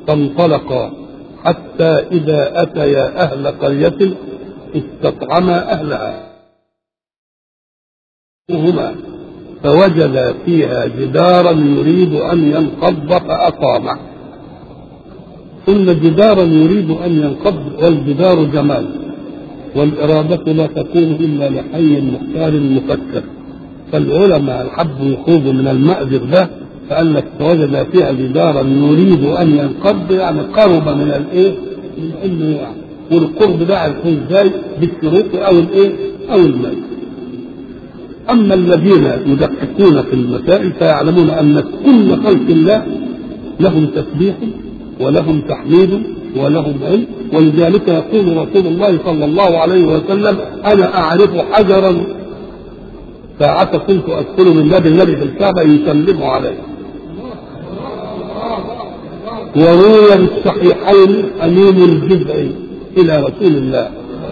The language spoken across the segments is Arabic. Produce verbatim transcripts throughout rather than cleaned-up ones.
فانطلقا حتى إذا أتيا أهل قرية استطعما أهلها هما فوجدا فيها جدارا يريد أن ينقض فأقامه. ثم جدارا يريد أن ينقض، والجدار جمال، والإرادة لا تكون إلا لحي مختار مفكر. فالعلماء حبوا يخوضوا من المأذر ده، فقال لك فوجد فيها جدارا يريد أن ينقض، يعني قرب من الإيه؟ من إنه يعني، والقرب ده هيكون ازاي؟ بالشروط أو الإيه؟ أو المال. أما الذين يدققون في المسائل فيعلمون أن كل خلق الله لهم تسبيح ولهم تحميد ولهم علم، ولذلك يقول رسول الله صلى الله عليه وسلم: أنا أعرف حجرا ساعة كنت أدخل من باب النبي في الكعبة يسلم عليه. وروي بالصحيحين أمين الجزء إلى رسول الله،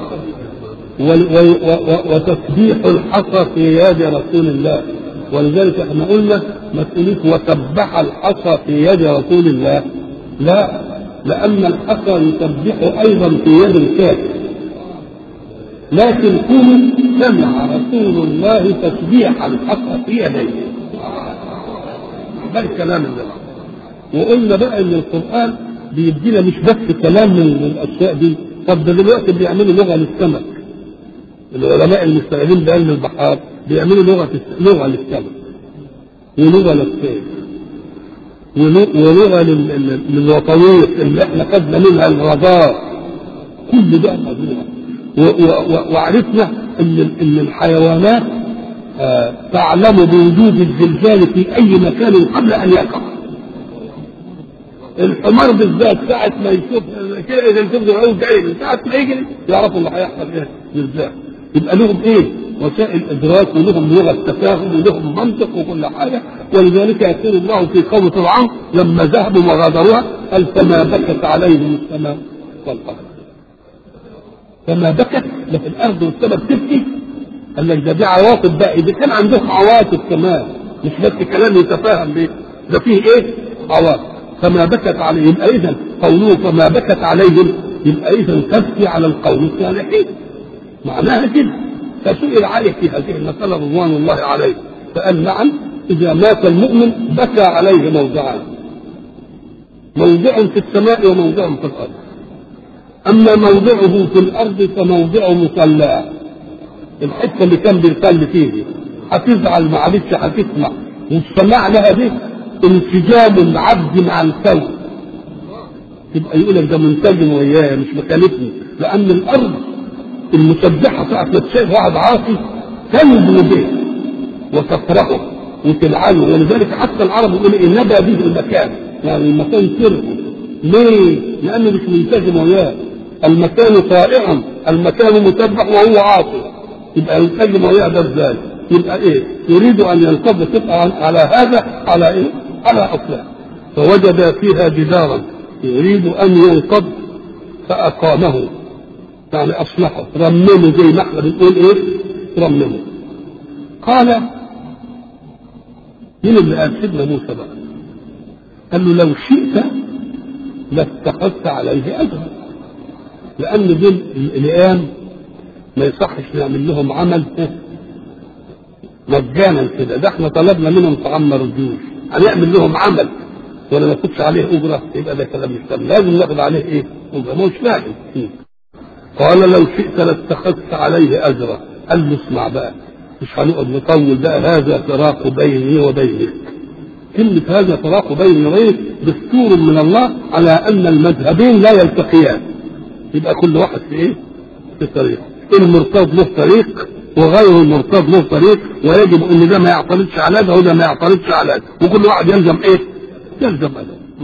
وتسبيح الحصى في يد رسول الله. ولذلك احنا قلنا ما تقوليش وسبح الحصى في يد رسول الله، لا، لأن الحصى يسبح أيضا في يد الكافر، لكن كل سمع رسول الله تسبيح الحصى في يديه. ده الكلام ده. وقلنا بقى ان القرآن بيدينا مش بس كلام من الأشياء دي. طب ده دلوقتي بيعملوا لغة للسمك، العلماء المستقلين بعلم البحار بيعملوا لغة لغة للسمك ولغة للسيف ولغة للوطنية اللي احنا خدنا منها الرادار. كل ده مجموعة. وعرفنا ان ان الحيوانات آه تعلم بوجود الزلزال في اي مكان قبل ان يقع. الحمار بالذات ساعة ما يشوف كده اذا يشوف العود جاي ساعة ما يجري يعرفوا اللي هيحصل ايه زلزال. يبقى لهم ايه؟ وسائل ادراك، ولهم لغه تفاهم، ولهم منطق وكل حاجه. ولذلك يقول الله في قوم فرعون لما ذهبوا وغادروها قال: فما بكت عليهم السماء والارض. فما بكت، لا في الارض والسماء بتبكي. قال لك ده دي عواطف بقى، اذا كان عندهم عواطف كمان مش بس كلام يتفاهم بيه، ده فيه ايه؟ عواطف. فما بكت عليهم، يبقى اذا قوله فما بكت عليهم يبقى اذا تبكي على القوم الصالحين، معناها كده. فسئل عليه في هذه المسألة رضوان الله عليه فقال: نعم، إذا مات المؤمن بكى عليه موضعان، موضع في السماء وموضع في الأرض. أما موضعه في الأرض فموضع مصلاه، الحتة اللي كان بيصلي فيه هتزعل معلش هتسمع، والسماع لها دي انسجام العبد مع الكون، يبقى يقول لك ده منسجم وياه مش مخالفني. لأن الأرض المسبحة ساعة ما تشاهد واحد عاصي تنبو به وتفرحه وتلعنه. ولذلك حتى العرب يقول إن نبى به المكان، يعني المكان سره. ليه؟ لأنه مش منسجم وياه. المكان طائعا، المكان مسبح وهو عاصي، يبقى ينسجم وياه ده ازاي؟ يبقى ايه؟ يريد أن ينقض تبقى على هذا على ايه؟ على أصله. فوجد فيها جدارا يريد أن ينقض فأقامه، يعني أصلحه، رممه زي ما احنا بنقول ايه؟ رممه. قال مين اللي قال؟ سيدنا موسى بقى. قال له: لو شئت لاتخذت عليه أجرا، لأن دول الأيام ما يصحش نعمل لهم عمل مجانا كده، ده احنا طلبنا منهم طعام ما رجوش، هنعمل لهم عمل ولا ما ناخدش عليه أجرة، يبقى ده كلام مش تمام، لازم ناخد عليه ايه؟ أجرة، مش لازم. قال: لو شئت لاتخذت عليه أجرا. قال له: اسمع بقى، مش هنقعد نطول بقى، هذا فراق بيني وبينك. كلمة هذا فراق بيني وبينك دستور من الله على أن المذهبين لا يلتقيان، يبقى كل واحد في ايه؟ في طريق. المرتض له طريق وغير المرتض له طريق، ويجب ان ده ما يعترضش على ده وده ما يعترضش على ده، وكل واحد يلزم ايه؟ يلزم هذا.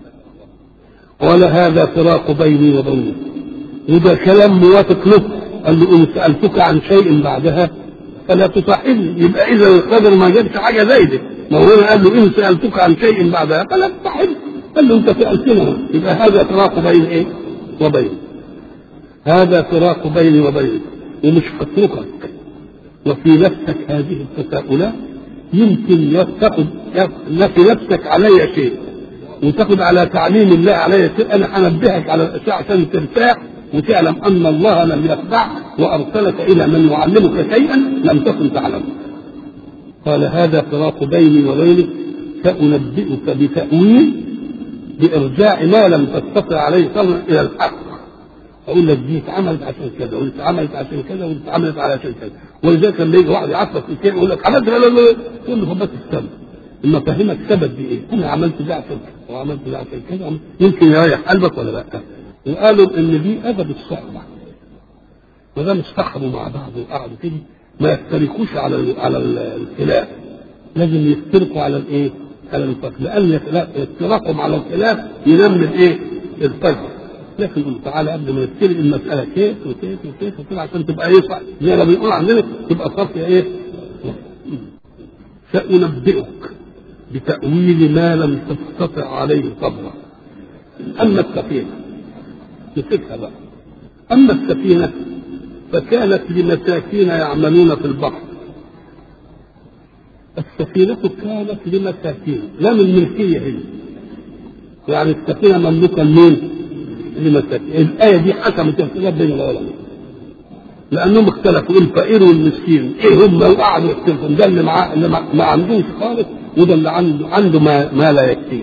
ولا هذا فراق بيني وبينك، وده كلام موافق له. قال له: ان سالتك عن شيء بعدها فلا تصاحبني. يبقى اذا القدر ما جابش حاجه زي دي، ما هو قال له: ان سالتك عن شيء بعدها فلا تصاحبني. قال له: انت سالتنا، يبقى هذا فراق بين ايه وبين، هذا فراق بيني وبينك، ومش هتركك. وفي نفسك هذه التساؤلات يمكن تاخذ في نفسك علي شيء، وتاخد على تعليم الله عليه انا انبهك على الاشياء عشان ترتاح وتعلم ان الله لم يخدعك وارسلك الى من يعلمك شيئا لم تكن تعلمه. قال هذا فراق بيني وبينك سأنبئك بتأويل بإرجاع ما لم تستطع عليه صبرا إلى الحق. أقول لك دي اتعملت عشان كذا ودي اتعملت عشان كذا ودي اتعملت عشان كذا. ولذلك لما يجي واحد يعصب في شيء يقول لك عملت لا لا لا تقول له بس السبب. إما أفهمك سبب دي إيه؟ أنا عملت ده عشان كذا وعملت ده عشان كذا يمكن يريح قلبك ولا لا. وقالوا إن دي أدب الصحبة. ما دام اصطحبوا مع بعض وقعدوا كده ما يفترقوش على على الخلاف، لازم يفترقوا على الايه؟ على الفرق، لان افتراقهم على الخلاف ينمي الايه؟ الفرق. لكن قل تعالى قبل ما يفترق المساله كيف وكيف وكيف وكيف عشان تبقى ايه صح زي ما بنقول عندنا تبقى صرف ايه؟ سأنبئك بتأويل ما لم تستطع عليه صبرا. اما السفينه نسيتها بقى. اما السفينه فكانت لمساكين يعملون في البحر. السفينة كانت لمساكين لا من ملكية هي، يعني السفينة مملوكة لمين؟ لمساكين. الآية دي حكمت الخلاف بين العلماء لأنهم اختلفوا الفقير والمسكين إيه هم وقعدوا يختلفوا ده اللي معاه اللي ما عندوش خالص وده اللي عنده عنده ما, ما لا يكفيه.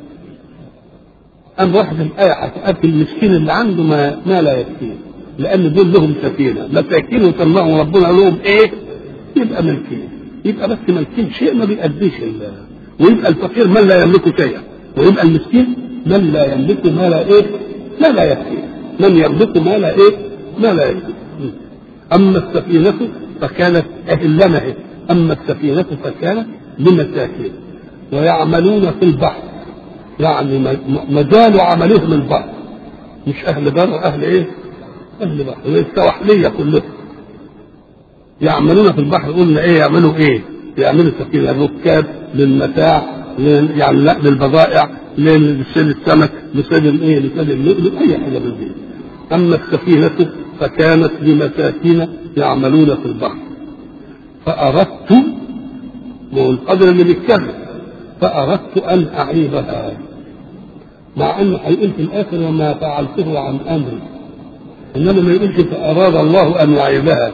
أم واحد الآية حكمت المسكين اللي عنده ما, ما لا يكفيه لأن دول لهم سفينة مساكين وسماهم ربنا لهم إيه؟ يبقى ملكية. يبقى بس ملكين شيء ما بيأديش الله. ويبقى الفقير من لا يملك شيئا ويبقى المسكين من لا يملك ما لا إيه؟ ما لا يكفيه. من يملك ما لا إيه؟ ما لا يكفيه. أما السفينة فكانت أهلنا إيه؟ أما السفينة فكانت لمساكين ويعملون في البحر يعني مجال عملهم البحر مش أهل بر أهل إيه؟ أهل بحر السواحلية كلها يعملون في البحر. قلنا إيه يعملوا إيه؟ يعملوا سفينة الركاب للمتاع يعني لا للبضائع للسيد السمك لسيد الإيه لسيد اللؤلؤ أي حاجة من دي. أما السفينة فكانت لمساكين يعملون في البحر فأردت وهو القدر اللي بيتكلم فأردت أن أعيبها مع أنه هيقول في الآخر وما فعلته عن أمري إنما ما يقولش فأراد الله أن يعيبها.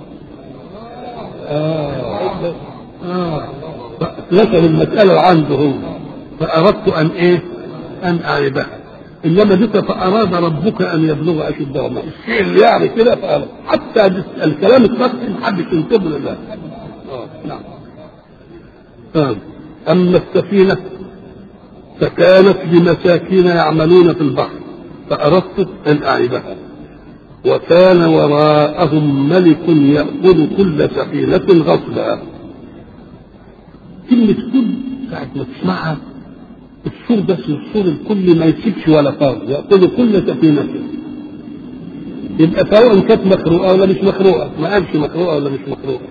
آه آه نسأل المسألة عنده هو فأردت أن إيه أن أعيبها. إنما ذكر فأراد ربك أن يبلغ أشده الشيء اللي يعني كده فأراد حتى الكلام السطحي محدش ينتبه لله. آه نعم. آه. أما السفينة فكانت لمساكين يعملون في البحر فأردت أن أعيبها وكان وراءهم ملك يأخذ كل سفينة غصبا. كلمة كل ساعة ما تسمعها السور بس السور الكل ما يسيبش ولا فرد يأخذ كل سفينة يبقى سواء كانت مخروقة ولا مش مخروقة ما قالش مخروقة ولا مش مخروقة.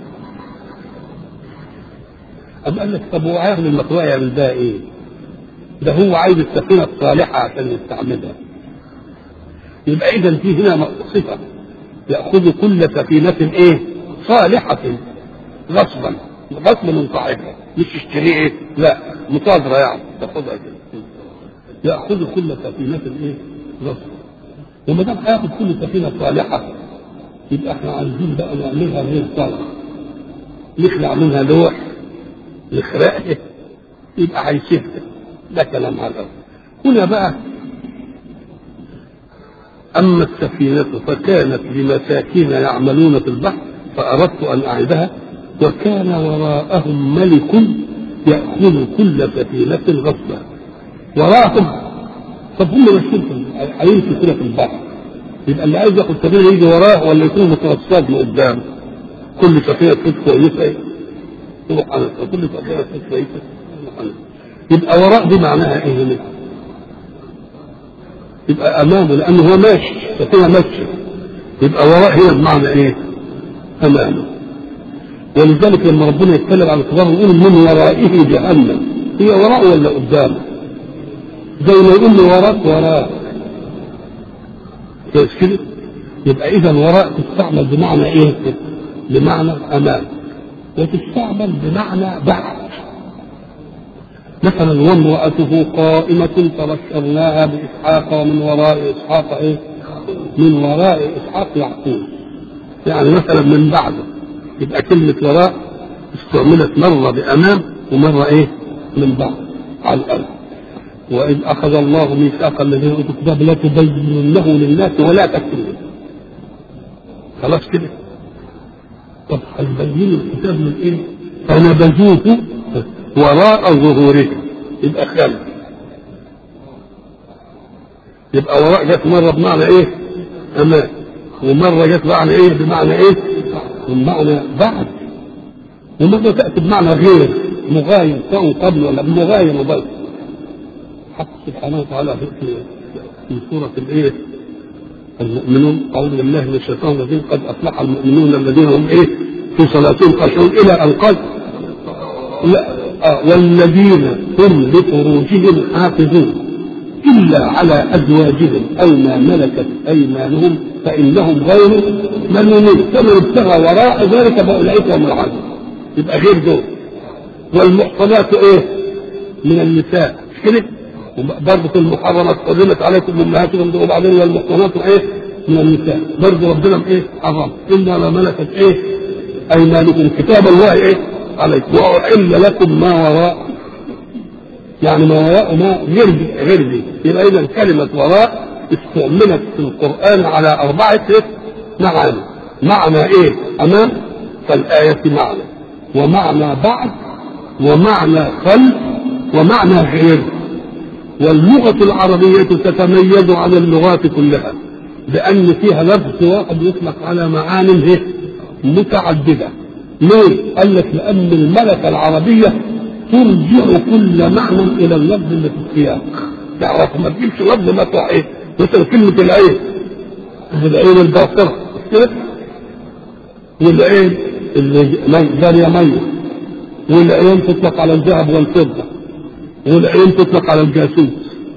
أم قال لك طب هو عارف المخروقة يعمل بها إيه؟ ده هو عايز السفينة الصالحة عشان يستعملها. يبقى إذا في هنا صفة يأخذ كل سفينة إيه؟ صالحة غصبا غصبا من صاحبها مش يشتريه إيه؟ لا مصادرة يعني تاخذها كده. يأخذ كل سفينة إيه؟ غصبا. وما دام هياخذ كل سفينة صالحة يبقى احنا عايزين بقى نعملها غير صالحة نخلع منها لوح نخرقها يبقى هيسيبها. ده كلام على الأرض. هنا بقى أما السفينة فكانت لمساكين يعملون في البحر فأردت أن أعيبها وكان وراءهم ملك يأخذ كل سفينة غصبا. وراءهم طب هم ماشيين هيمشوا كده في البحر يبقى اللي عايز ياخد سفينة يجي وراه ولا يكون مترصد من قدام كل سفينة تفوت كويسة تروح على كل سفينة تفوت كويسة يبقى وراء دي معناها ايه هنا؟ يبقى امامه لانه هو ماشي سفينه ماشيه يبقى وراء هنا بمعنى ايه؟ امامه. ولذلك لما ربنا يتكلم عن الكفار يقول من ورائه جهنم هي وراءه ولا قدامه؟ زي ما يقول له وراك وراك كده. يبقى اذا وراء تستعمل بمعنى ايه؟ بمعنى امام وتستعمل بمعنى بعد. مثلا وامرأته قائمة فبشرناها بإسحاق ومن وراء إسحاق إيه؟ من وراء إسحاق يعقوب، يعني مثلا من بعده. يبقى كلمة وراء استعملت مرة بأمام ومرة إيه؟ من بعد على الأرض. وإذ أخذ الله ميثاق الذين أوتوا الكتاب لا تبيننه للناس ولا تكتموه. خلاص كده. طب هيبين الكتاب من إيه؟ فنبذوه وراء ظهورهم، يبقى خلف. يبقى وراء جت مرة بمعنى إيه؟ أمام، ومرة جت بمعنى إيه؟ بمعنى إيه؟ بمعنى بعد، ومرة تأتي بمعنى غير مغاير، سواء قبل ولا مغاير وبس. حق سبحانه وتعالى في سورة الإيه؟ المؤمنون، أعوذ بالله من الشيطان الرجيم، قد أفلح المؤمنون الذين هم إيه؟ في صلاتهم خاشعون، إلى أن قال والذين هم لفروجهم حافظون إلا على أزواجهم أو ما ملكت أيمانهم فإنهم غير ملومين، فمن ابتغى وراء ذلك فأولئك هم العادون. يبقى غير دول. والمحصنات إيه؟ من النساء، مش كده؟ برضه في المحرمات حرمت عليكم أمهاتكم، وبعدين والمحصنات إيه؟ من النساء، برضه ربنا إيه؟ حرم إلا ما ملكت إيه؟ أيمانكم، كتاب الله إيه؟ عليكم. وأحل لكم ما وراء، يعني ما وراء ما غير دي غير دي. يبقى إذا كلمة وراء استعملت في القرآن على أربعة معاني. معنى إيه؟ أمام، فالآية معنى، ومعنى بعد، ومعنى خلف، ومعنى غير. واللغة العربية تتميز عن اللغات كلها بأن فيها لفظ واحد يطلق على معان متعددة. ليه؟ قال لك لأن الملكة العربية ترجع كل معنى إلى اللفظ اللي في السياق. تعرف ما تجيبش لفظ ما تروح إيه؟ مثلا كلمة العين، العين الباصرة كده، والعين اللي جارية مية، والعين تطلق على الذهب والفضة، والعين تطلق على الجاسوس.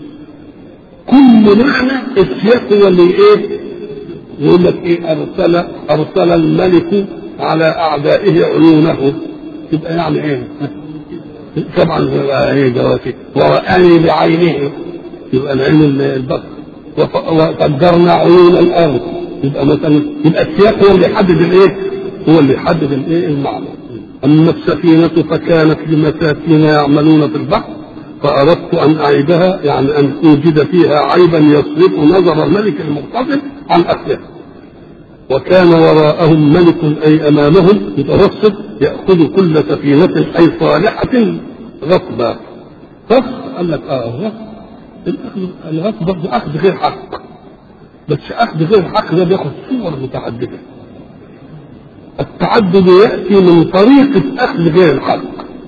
كل معنى السياق هو اللي ايه؟ يقول لك ايه؟ ارسل ارسل الملك على اعدائه عيونه. تبقى يعني ايه؟ طبعا ايه جواتي ورآني بعينه، يبقى العين البصر. وقدرنا عيون الارض، يبقى مثلا يبقى السياق هو اللي يحدد الايه؟ هو اللي يحدد الايه؟ المعنى. اما السفينة فكانت لمساكين يعملون في البحر فأردت أن أعيبها، يعني أن أوجد فيها عيبا يصرف نظر الملك المقتصد عن أهلها. وكان وراءهم ملك أي أمامهم مترصد يأخذ كل سفينة أي صالحة غصبا. غصب قال لك آه غصب، الغصب برضه أخذ غير حق، بس أخذ غير حق ده بياخذ صور متعددة. التعدد يأتي من طريقة أخذ غير الحق.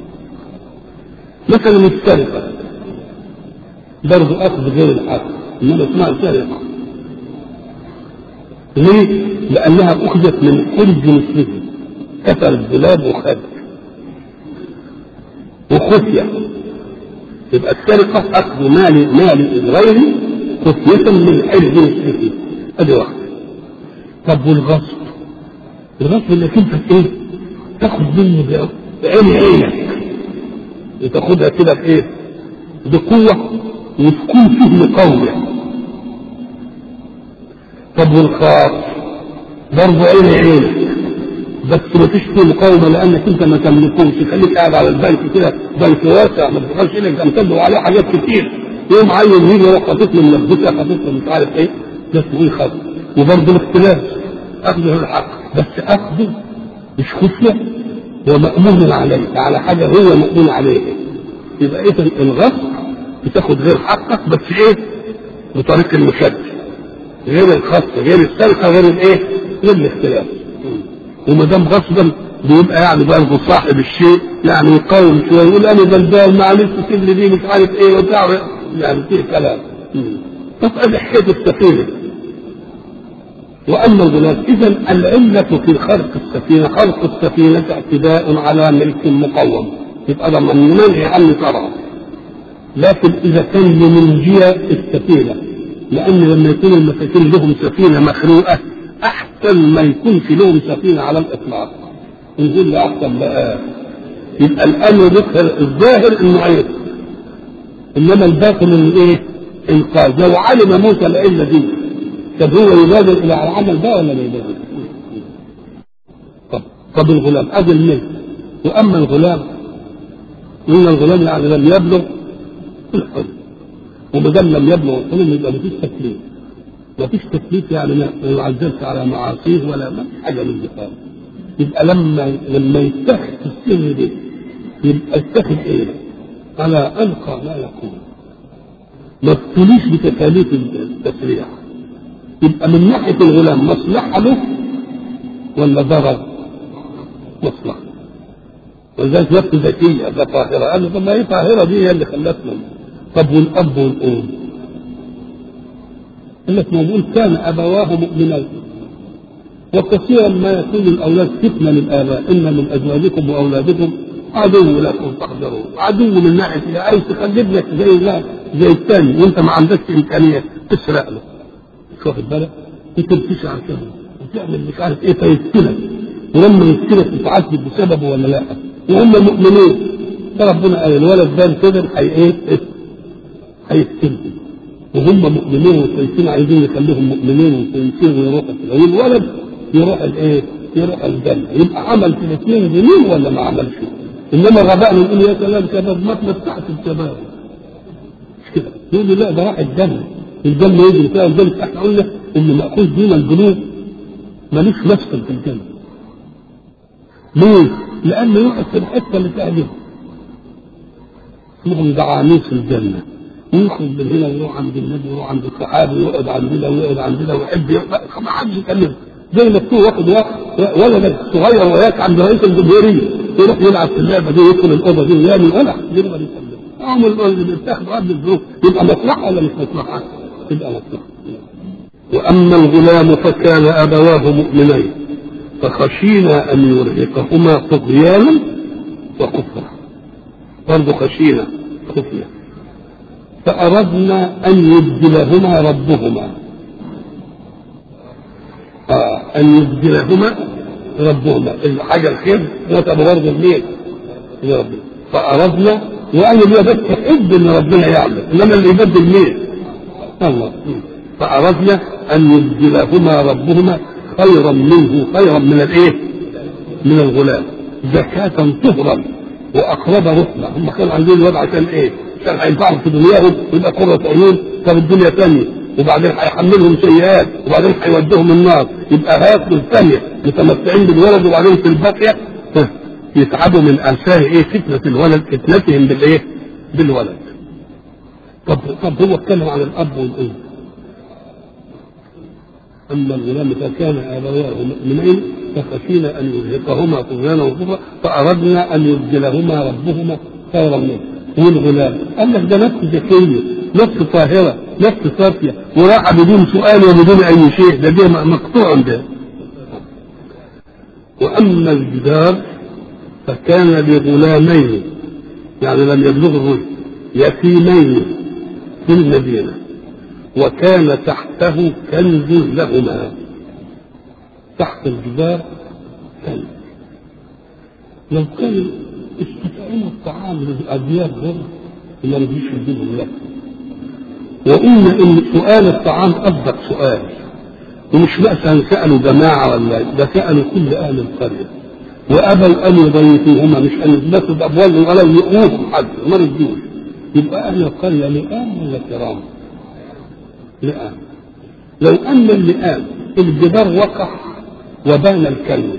مثلا السرقة برضه أخذ غير الحق، إنما اسمها سرقة. ليه؟ لأنها أخذت من خرج مثله، كسر الدولاب وخد وخفية. يبقى السرقة أخذ مال مال غيري خفية من حرز مثله، أدي واحدة. طب والغصب؟ الغصب اللي انت ايه؟ تاخذ منه بعين عينك، تاخدها كده بايه؟ بقوة وتكون فيه مقاومة. طب والخاص برضه عين عينك، بس ما فيش فيه مقاومة لأنك أنت ما تملكوش، خليك قاعد على البنك كده، بنك واسع ما تدخلش إليك أمثله عليه حاجات كتير، يوم عين يجي يروح خاطف له ملبسة، خاطف له مش عارف إيه، ده اسمه إيه خاص. وبرضه الاختلاف أخذه الحق، بس أخذه مش خفية ومأمون عليه على حاجة هو مأمون عليه. يبقى إيه الغصب بتاخد غير حقك بس إيه؟ بطريق المشد، غير الخص، غير السرقة، غير الإيه؟ غير الاختلاف. وما دام غصبا بيبقى يعني برضه صاحب الشيء يعني يقاوم شوية، يقول أنا بلدان معلش سيب لي دي مش عارف إيه وبتاع، يعني فيه كلام. طب أدي حكاية السفينة. وأما الغلاف، إذا العلة في خلق السفينة، خلق السفينة اعتداء على ملك مقوم، يبقى ده من منع عنه طبعا. لكن إذا كان لمنجية السفينة، لأن لما يكون المساكين لهم سفينة مخلوقة أحسن ما يكون في لهم سفينة على الإطلاق. نقول له أحسن بقى، يبقى الأمر الظاهر إنه عيب، انما الباقي من الايه؟ انقاذ. لو علم موسى العله دي طب هو يبادر الى العمل ده ولا لا يبادر؟ طب طب الغلام ادي الملك. واما الغلام ان الغلام يعني لم يبلغ الحلم، وما دام لم يبلغ الحلم يبقى مفيش تكليف. مفيش تكليف يعني ما يعذبش على معاصيه ولا ما حاجه من دي خالص. يبقى لما لما يتخذ في السن دي يبقى اتخذ ايه؟ على القى ما يقول، ما ابتليش بتكاليف التسريح. يبقى من ناحيه الغلام مصلحه له ولا ضرر؟ مصلحه. ولذلك نفسه ذكيه ده طاهره، قال له طب ما هي طاهره دي هي اللي خلتنا. طب والاب والام؟ قال لك ما بيقول كان ابواه مؤمنين. وكثيرا ما يكون الاولاد فتنه للاباء، ان من ازواجكم واولادكم عدو لكم تحذرون. عدو من ناحيه عايز تخلف لك زي الله زي الثاني وانت ما عندكش امكانيه تسرق له. مش واخد بالك؟ انت بتشعر كده وتعمل مش عارف ايه فيفتنك، ولما يفتنك تتعذب بسببه ولا لا؟ وهم مؤمنين. فربنا قال الولد ده كده هي ايه؟ هيفتنهم. وهم مؤمنين وكويسين عايزين يخليهم مؤمنين وكويسين ويروحوا كده، والولد يروح الايه؟ يروح الجنه. يبقى عمل في الاثنين جميل ولا ما عملش؟ انما الغباء نقول يا سلام شباب ما تمتعت الشباب. مش كده؟ يقول لي لا ده راح الجنه. الجنه يجري فيها الجنه. احنا قلنا ان ماخوذ دون البلوغ ماليش مسكن في الجنه. ليه؟ لانه يقعد في الحته اللي تعجبه. اسمهم دعاميس الجنه. يخرج من هنا ويروح عند النبي ويروح عند الصحابه ويقعد عندنا ويقعد عندنا ويحب ما حدش يكلمه. زي ما تكون واخد ولد صغير وياك عند رئيس الجمهوريه يروح يلعب في اللعبه دي يدخل الاوضه دي ويعمل ولا يقدر يكلمه. هم اللي بيتاخدوا قبل الظروف يبقى مصلحه ولا مش مصلحه؟ يبقى مصلحه. واما الغلام فكان ابواه مؤمنين فخشينا ان يرهقهما طغيانا وكفرا. برضه خشينا خفيه. فأردنا أن يبدلهما ربهما آه أن يبدلهما ربهما الحاجة الخير وتبقى برضه الميل. فأردنا وأنا اللي بس تحب إن ربنا يعمل، إنما اللي يبدل مين؟ الله. فأردنا أن يبدلهما ربهما خيرا منه، خيرا من الإيه؟ من الغلام، زكاة طهرا وأقرب رحمة. هم كانوا عندهم الوضع عشان إيه؟ عشان هينفعهم في دنياهم ويبقى قرة عيون، طب الدنيا ثانية، وبعدين هيحملهم سيئات، وبعدين هيوديهم النار، يبقى هياكلوا الثانية متمتعين بالولد، وبعدين في الباقية يتعبوا من آثار إيه؟ فتنة الولد، فتنتهم بالإيه؟ بالولد. طب طب هو اتكلم عن الأب والأم. أما الغلام فكان آبواه مؤمنين فخشينا أن يرهقهما طغيانا وكفرا فأردنا أن يبدلهما ربهما خيرا منه. والغلام قال لك ده نفس ذكية، نفس طاهرة، نفس صافية، وراح بدون سؤال وبدون أي شيء، ده دي مقطوع ده. وأما الجدار فكان لغلامين، يعني لم يبلغ الرشد، يتيمين في المدينة، وكان تحته كنز لهما. تحت الجدار كنز. لو كان استطعموا الطعام للأدياب غير ما رضيش يدينهم له. وقلنا إن سؤال الطعام أصدق سؤال، ومش مثلا سألوا جماعة ولا ده سألوا كل أهل القرية، وأبوا أن يضيفوهما، مش أن يثبتوا بأبوابهم ولا يؤوهم حد ما رضيوش. يبقى أهل القرية لئام ولا كرام؟ لئام. لو أن اللئام الجدار وقع وبان الكلب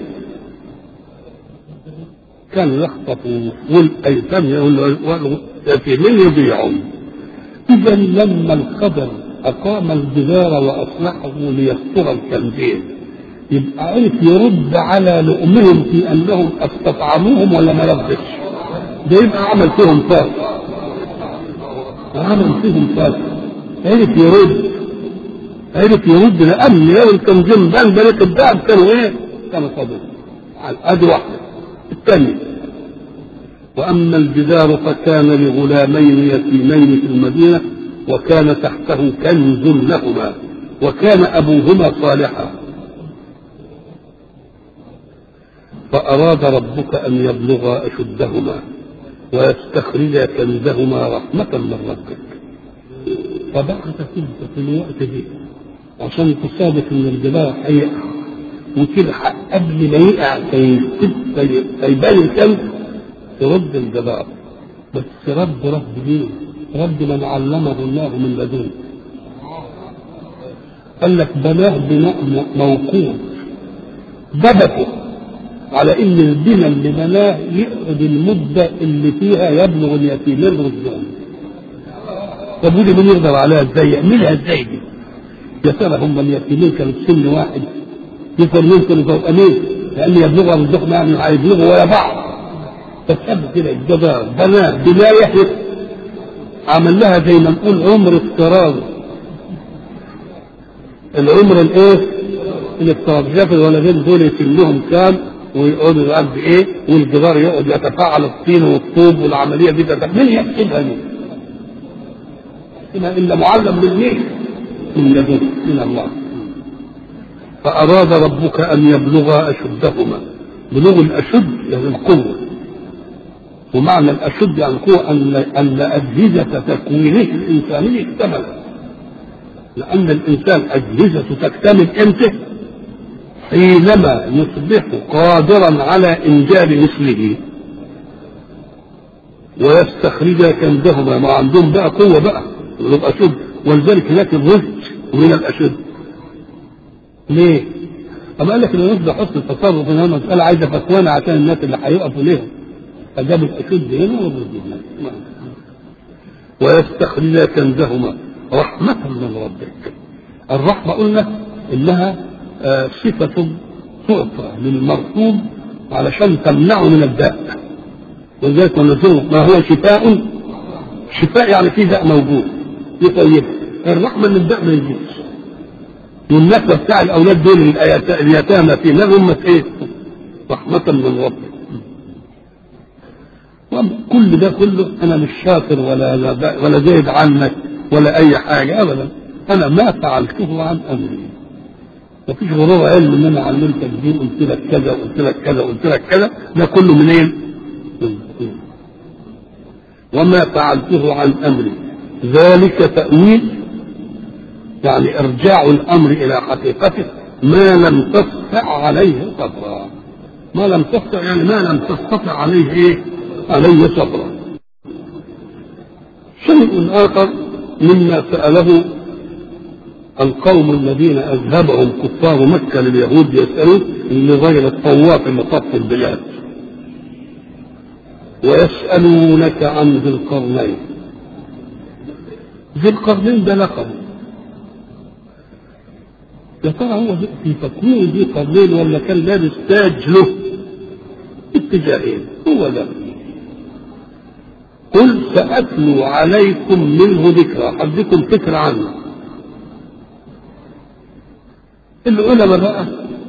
كان يخطف والأيتام واليتيمين يضيعون. إذا لما القدر أقام الجدار وأصلحه ليستر الكنزين، يبقى عرف يرد على لؤمهم في أنهم استطعموهم ولا ما ردش؟ ده يبقى عمل فيهم فاسد، عمل فيهم فاسد. عرف يرد، عرف يرد لأن لو الكنزين بان بنات الدهب كانوا إيه؟ كانوا صدق على الأد واحدة. الثاني وأما الجدار فكان لغلامين يتيمين في المدينة وكان تحته كنز لهما وكان أبوهما صالحا فأراد ربك أن يبلغا أشدهما ويستخرج كنزهما رحمة من ربك. فبعث كنز في الوقت دي عشان تصادف ان الجبال هيقع وتلحق قبل ما يقع فيبان الكنز ترد الجبال. بس رد رب مين؟ رد من علمه الله من لدنه. قال لك بناه بناء موقوت ضبطه على ان البناء اللي بناه يقعد المده اللي فيها يبلغ اليتيمين رشدهم. طب ودي من يقدر عليها ازاي؟ يعملها ازاي دي؟ يا ترى هم اليتيمين كانوا في سن واحد يقدر يمكن توأمين لان يبلغوا رشدهم يعني هيبلغوا ولا بعض. فسبب كده الجبار بناه بنايه عمل لها زي ما نقول عمر افتراضي. العمر الايه؟ الافتراضي. شاف الولدين دول يسلهم كام ويقعدوا قد ايه والجدار يقعد يتفاعل الطين والطوب والعمليه دي ده مين يحسبها دي؟ الا معلم من مين؟ من لدن من الله. فاراد ربك ان يبلغا اشدهما. بلوغ الاشد يعني القوه. ومعنى الاشد يعني القوه ان ان اجهزه تكوينه الانساني اكتملت. لان الانسان اجهزته تكتمل امتى؟ حينما يصبح قادرا على انجاب مثله ويستخرج كنزهما. ما عندهم بقى قوه بقى يبقى اشد. ولذلك هناك الرشد من الاشد. ليه؟ اما قال لك ان الرشد حسن التصرف ان المساله عايزه فتوانه عشان الناس اللي هيقفوا ليهم. فجاب الاشد هنا والرشد هنا. ويستخرج كنزهما رحمه من ربك. الرحمه قلنا انها آه صفه تعطى للمرحوم علشان تمنعه من الداء. ولذلك ونزله ما هو شفاء. شفاء يعني في داء موجود يطيبه. الرحمه ان الداء ما يجيش. والنسبه بتاع الاولاد دول اليتامى في نغمه ايه؟ رحمه من ربك. كل ده كله انا مش شاطر ولا ولا زايد عنك ولا اي حاجه ابدا. انا ما فعلته عن امري. مفيش غرور علم ان انا علمتك دي قلت لك كذا قلت لك كذا قلت لك كذا. ده كله منين؟ وما فعلته عن امري ذلك تأويل يعني ارجاع الامر الى حقيقته ما لم تستطع عليه صبرا. ما لم تستطع يعني ما لم تستطع عليه ايه؟ عليه صبرا. شيء اخر مما سأله القوم الذين اذهبهم كفار مكة لليهود يسألون لغير الطواف اللي طف البلاد. ويسألونك عن ذي القرنين. ذي القرنين ده لقب. يا ترى هو في تكوين ذي القرنين ولا كان لابس تاج له اتجاهين؟ هو ده. قل سأتلو عليكم منه ذكرى. حدكم فكرة عنه. العلماء بقى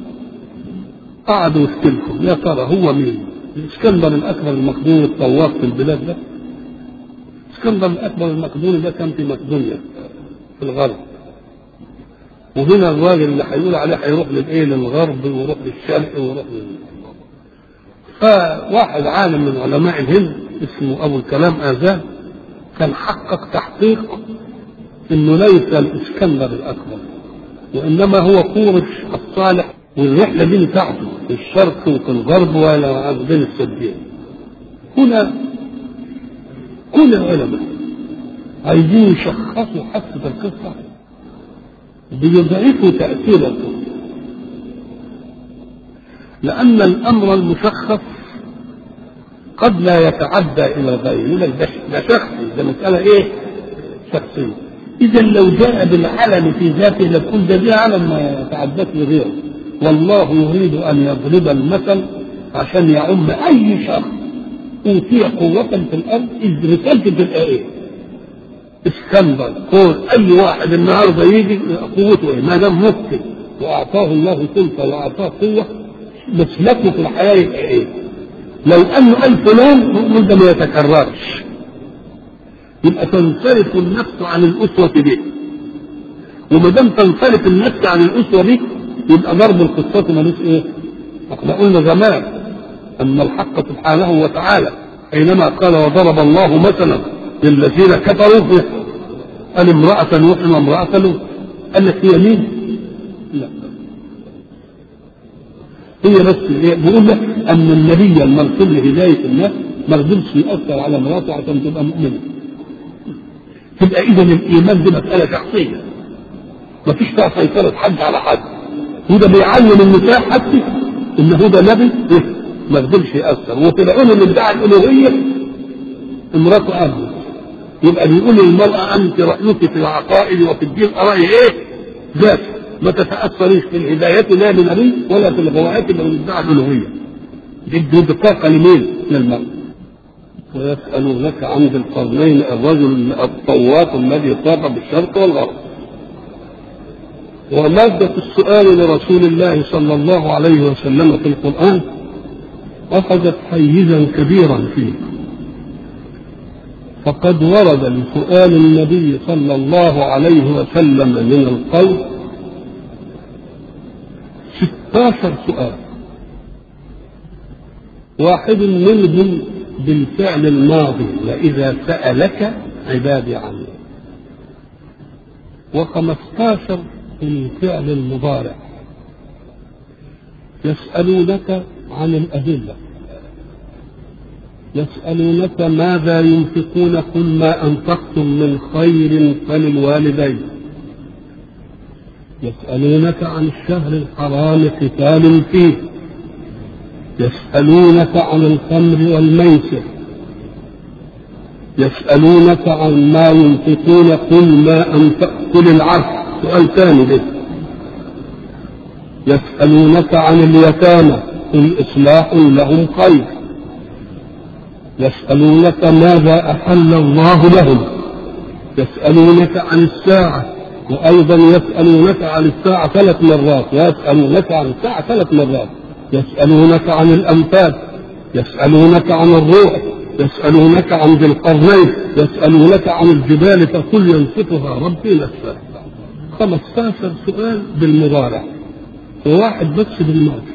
قعدوا يختلفوا يا ترى هو مين؟ الاسكندر الاكبر المقدوني الطواف في البلاد ده. الاسكندر الاكبر المقدوني ده كان في مقدونيا في الغرب. وهنا الراجل اللي هيقول عليه هيروح للايه؟ للغرب ويروح للشرق ويروح لل... فواحد عالم من علماء الهند اسمه ابو الكلام آذان كان حقق تحقيق انه ليس الاسكندر الاكبر وانما هو قورش الصالح. والرحله دي بتاعته في الشرق وفي الغرب ولا بين السدين. هنا كل العلماء عايزين يشخصوا حادثه القصه بيضعفوا تاثير القصه. لان الامر المشخص قد لا يتعدى الى غيره. ده شخصي. ده مساله ايه؟ شخصيه. اذا لو جاء بالعلم في ذاته لكل ده دي علم ما يتعداش لغيره. والله يريد ان يضرب المثل عشان يعم اي شخص اوتي قوه في الارض. اذ رسالته تبقى ايه؟ اسكندر قول اي واحد النهارده يجي قوته ايه؟ ما دام مفتي واعطاه الله سلطه واعطاه قوه مسلكه في الحياه يبقى ايه؟ لو انه قال فلان مؤمن ده ما يتكررش. يبقى تنصرف النفس عن الاسوه دي. وما دام تنصرف النفس عن الاسوه دي يبقى ضرب القصه ملوش ايه؟ احنا قلنا زمان ان الحق سبحانه وتعالى حينما قال وضرب الله مثلا للذين كفروا قال امرأة نوح وامرأة لوط، قال لك هي مين؟ لا، هي بس بيقول لك ان النبي المرسول لهداية الناس ما قدرش يأثر على مراته عشان تبقى مؤمنة. تبقى اذا الايمان دي مسألة شخصية ما فيش فيها سيطرة حد على حد. وده بيعلم النساء حتى ان هو ده نبي ما قدرش يأثر. وفرعون اللي ادعى الالوهية امراته ابوه، يبقى بيقول للمرأة انت رأيك في العقائد وفي الدين ارأي ايه؟ ذات ما تتأثريش في الهداية لا لنبي ولا في الغوايات اللي بندعى الالوهية. دي بطاقة لمين؟ للمرأة. ويسألونك عن ذي القرنين الرجل الطواف الذي طاف بالشرق والغرب. ومادة السؤال لرسول الله صلى الله عليه وسلم في القرآن أخذت حيزا كبيرا فيه، فقد ورد لسؤال النبي صلى الله عليه وسلم من القول ستاشر سؤال، واحد منهم بالفعل الماضي وإذا سألك عبادي عني، وخمستاشر في الفعل المضارع. يسألونك عن الأدلة، يسألونك ماذا ينفقون قل ما أنفقتم من خير فللوالدين، يسألونك عن الشهر الحرام قتال فيه، يسألونك عن الخمر والميسر، يسألونك عن ما ينفقون قل ما أنفق قل العفو. سؤال ثاني ده. يسألونك عن اليتامى قل إصلاح لهم خير، يسألونك ماذا أحل الله لهم، يسألونك عن الساعة، وأيضا يسألونك عن الساعة ثلاث مرات، يسألونك عن الساعة ثلاث مرات، يسألونك عن الأنفال، يسألونك عن الروح، يسألونك عن ذي القرنين، يسألونك عن الجبال فقل ينسفها ربي نسفا. خمستاشر سؤال بالمضارع وواحد بس بالماضي،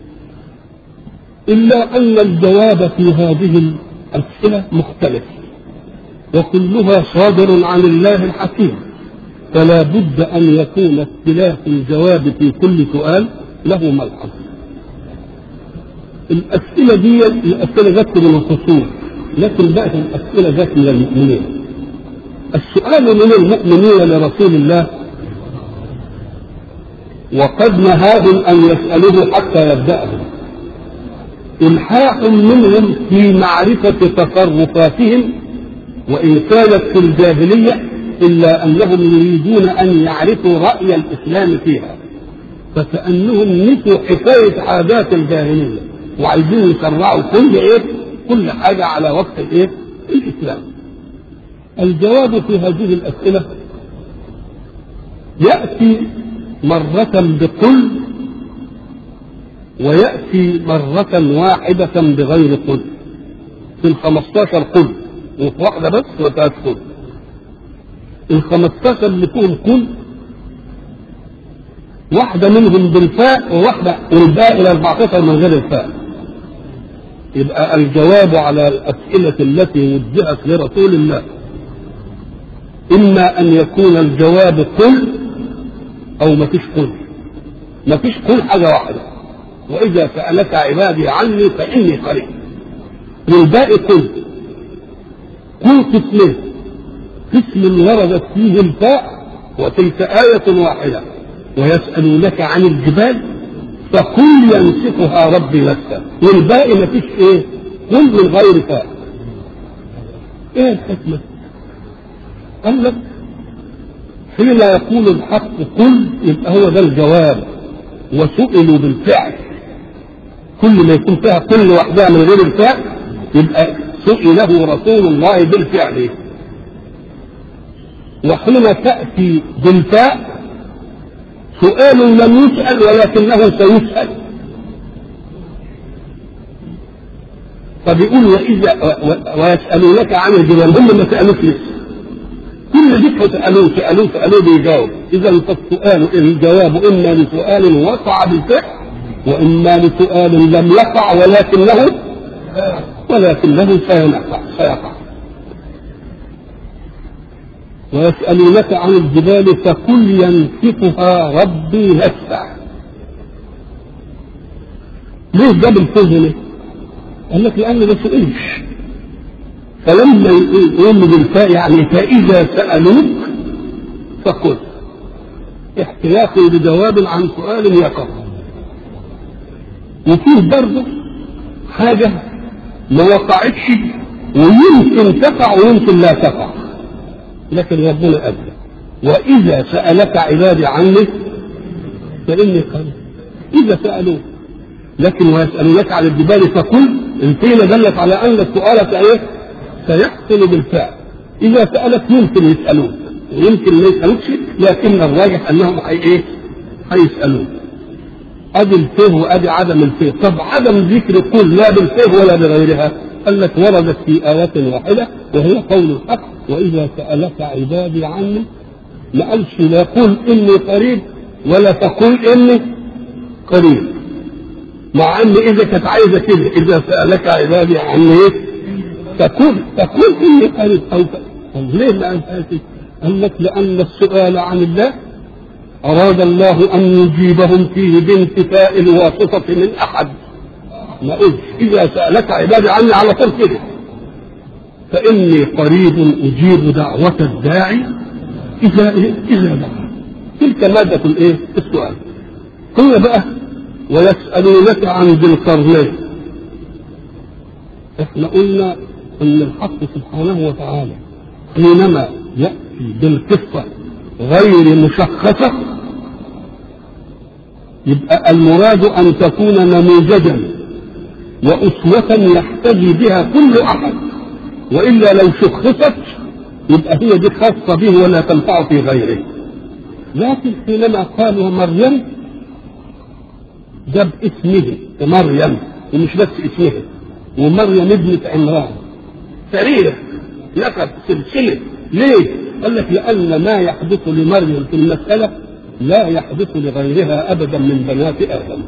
إلا أن الجواب في هذه الأسئلة مختلف وكلها صادر عن الله الحكيم، فلا بد أن يكون اختلاف الجواب في كل سؤال له ملحظ. الأسئلة دي الأسئلة جت من الخصوم، لكن بقت الأسئلة جت من المؤمنين. السؤال من المؤمنين لرسول الله وقد نهاهم أن يسألوه حتى يبدأهم، إلحاح منهم في معرفة تصرفاتهم وإن كانت في الجاهلية، إلا أنهم يريدون أن يعرفوا رأي الإسلام فيها، فكأنهم نسوا حكاية عادات الجاهلية وعايزين يسرعوا كل إيه كل حاجة على وقت الإيه الإسلام. الجواب في هذه الأسئلة يأتي مرة بقل ويأتي مرة واحدة بغير قل. في الخمستاشر قل وفي واحدة بس وثلاث قل. الخمستاشر اللي فيهم قل واحدة منهم بالفاء وواحدة والباقي الأربعتاشر من غير الفاء. يبقى الجواب على الأسئلة التي وجهت لرسول الله إما أن يكون الجواب قل أو ما فيش قل. ما فيش قل حاجة واحدة، وإذا سألك عبادي عني فإني قريب. والباقي قل. قل قسمين، قسم وردت فيه الفاء وتلك آية واحدة، ويسألونك عن الجبال فقل ينسفها ربي نسفا، والباقي ما فيش ايه قل من غير فاء. ايه الحكمة؟ قال لك حين لا يقول الحق قل يبقى هو ده الجواب، وسئلوا بالفعل. كل ما يكون فيها قل وحدها من غير الفاء يبقى سئله رسول الله بالفعل. وحين تأتي بالفاء سؤال لم يسأل ولكنه سيسأل. فبيقول وإذا ويسألونك عن الجبال، هم ما سألوش لسه، كل ذكر سألوه سألوه سألوه بيجاوب. إذا فالسؤال الجواب إما لسؤال وقع بالفعل وإما لسؤال لم يقع ولكنه ولكنه سينفع سيقع. ويسألونك عن الجبال فقل ينسفها ربي نسفا. ليه جاب الفهم؟ قال لك لأن ما سئلش، فلما يقوم بالفاء يعني فإذا سألوك فقل، احتياط لجواب عن سؤال يقع. وفيه برضه حاجة ما وقعتش ويمكن تقع ويمكن لا تقع، لكن ربنا أدرى. وإذا سألك عبادي عني فإني قريب إذا سألوك. لكن ويسألونك عن الجبال فقل الفيلة دلت على أن السؤال إيه؟ سيحصل بالفعل. إذا سألك يمكن يسألوك ويمكن ما يسألوكش، لكن الراجح أنهم حي إيه؟ هيسألوك. أدي الفيه وأدي عدم الفيه. طب عدم ذكر قل لا بالفيه ولا بغيرها، قال لك وردت في آيات واحدة وهي قول الحق وإذا سألك عبادي عني. ما قالش لا قل إني قريب ولا تقول إني قريب، مع أن إذا كانت عايزة كده إذا سألك عبادي عني إيه؟ تقول تقول إني قريب أو طب ليه ما قالش؟ قال لك لأن السؤال عن الله أراد الله أن يجيبهم فيه بانتفاء الواسطة من أحد. ما قلت إذا سألك عبادي عني على طول كده، فإني قريب أجيب دعوة الداعي إذا إذا دعا. تلك مادة الإيه؟ السؤال. قلنا بقى ويسألونك عن ذي القرنين. إحنا قلنا أن الحق سبحانه وتعالى حينما يأتي بالقصة غير مشخصة يبقى المراد أن تكون نموذجا وأسوة يحتذي بها كل أحد، وإلا لو شخصت يبقى هي دي خاصة به ولا تنفع في غيره. لكن حينما قالوا مريم جاب اسمه مريم ومش بس اسمه، ومريم ابنة عمران سريرة لقب سلسلة. ليه؟ قال لك لأن ما يحدث لمريم في المسألة لا يحدث لغيرها أبدا من بنات آدم،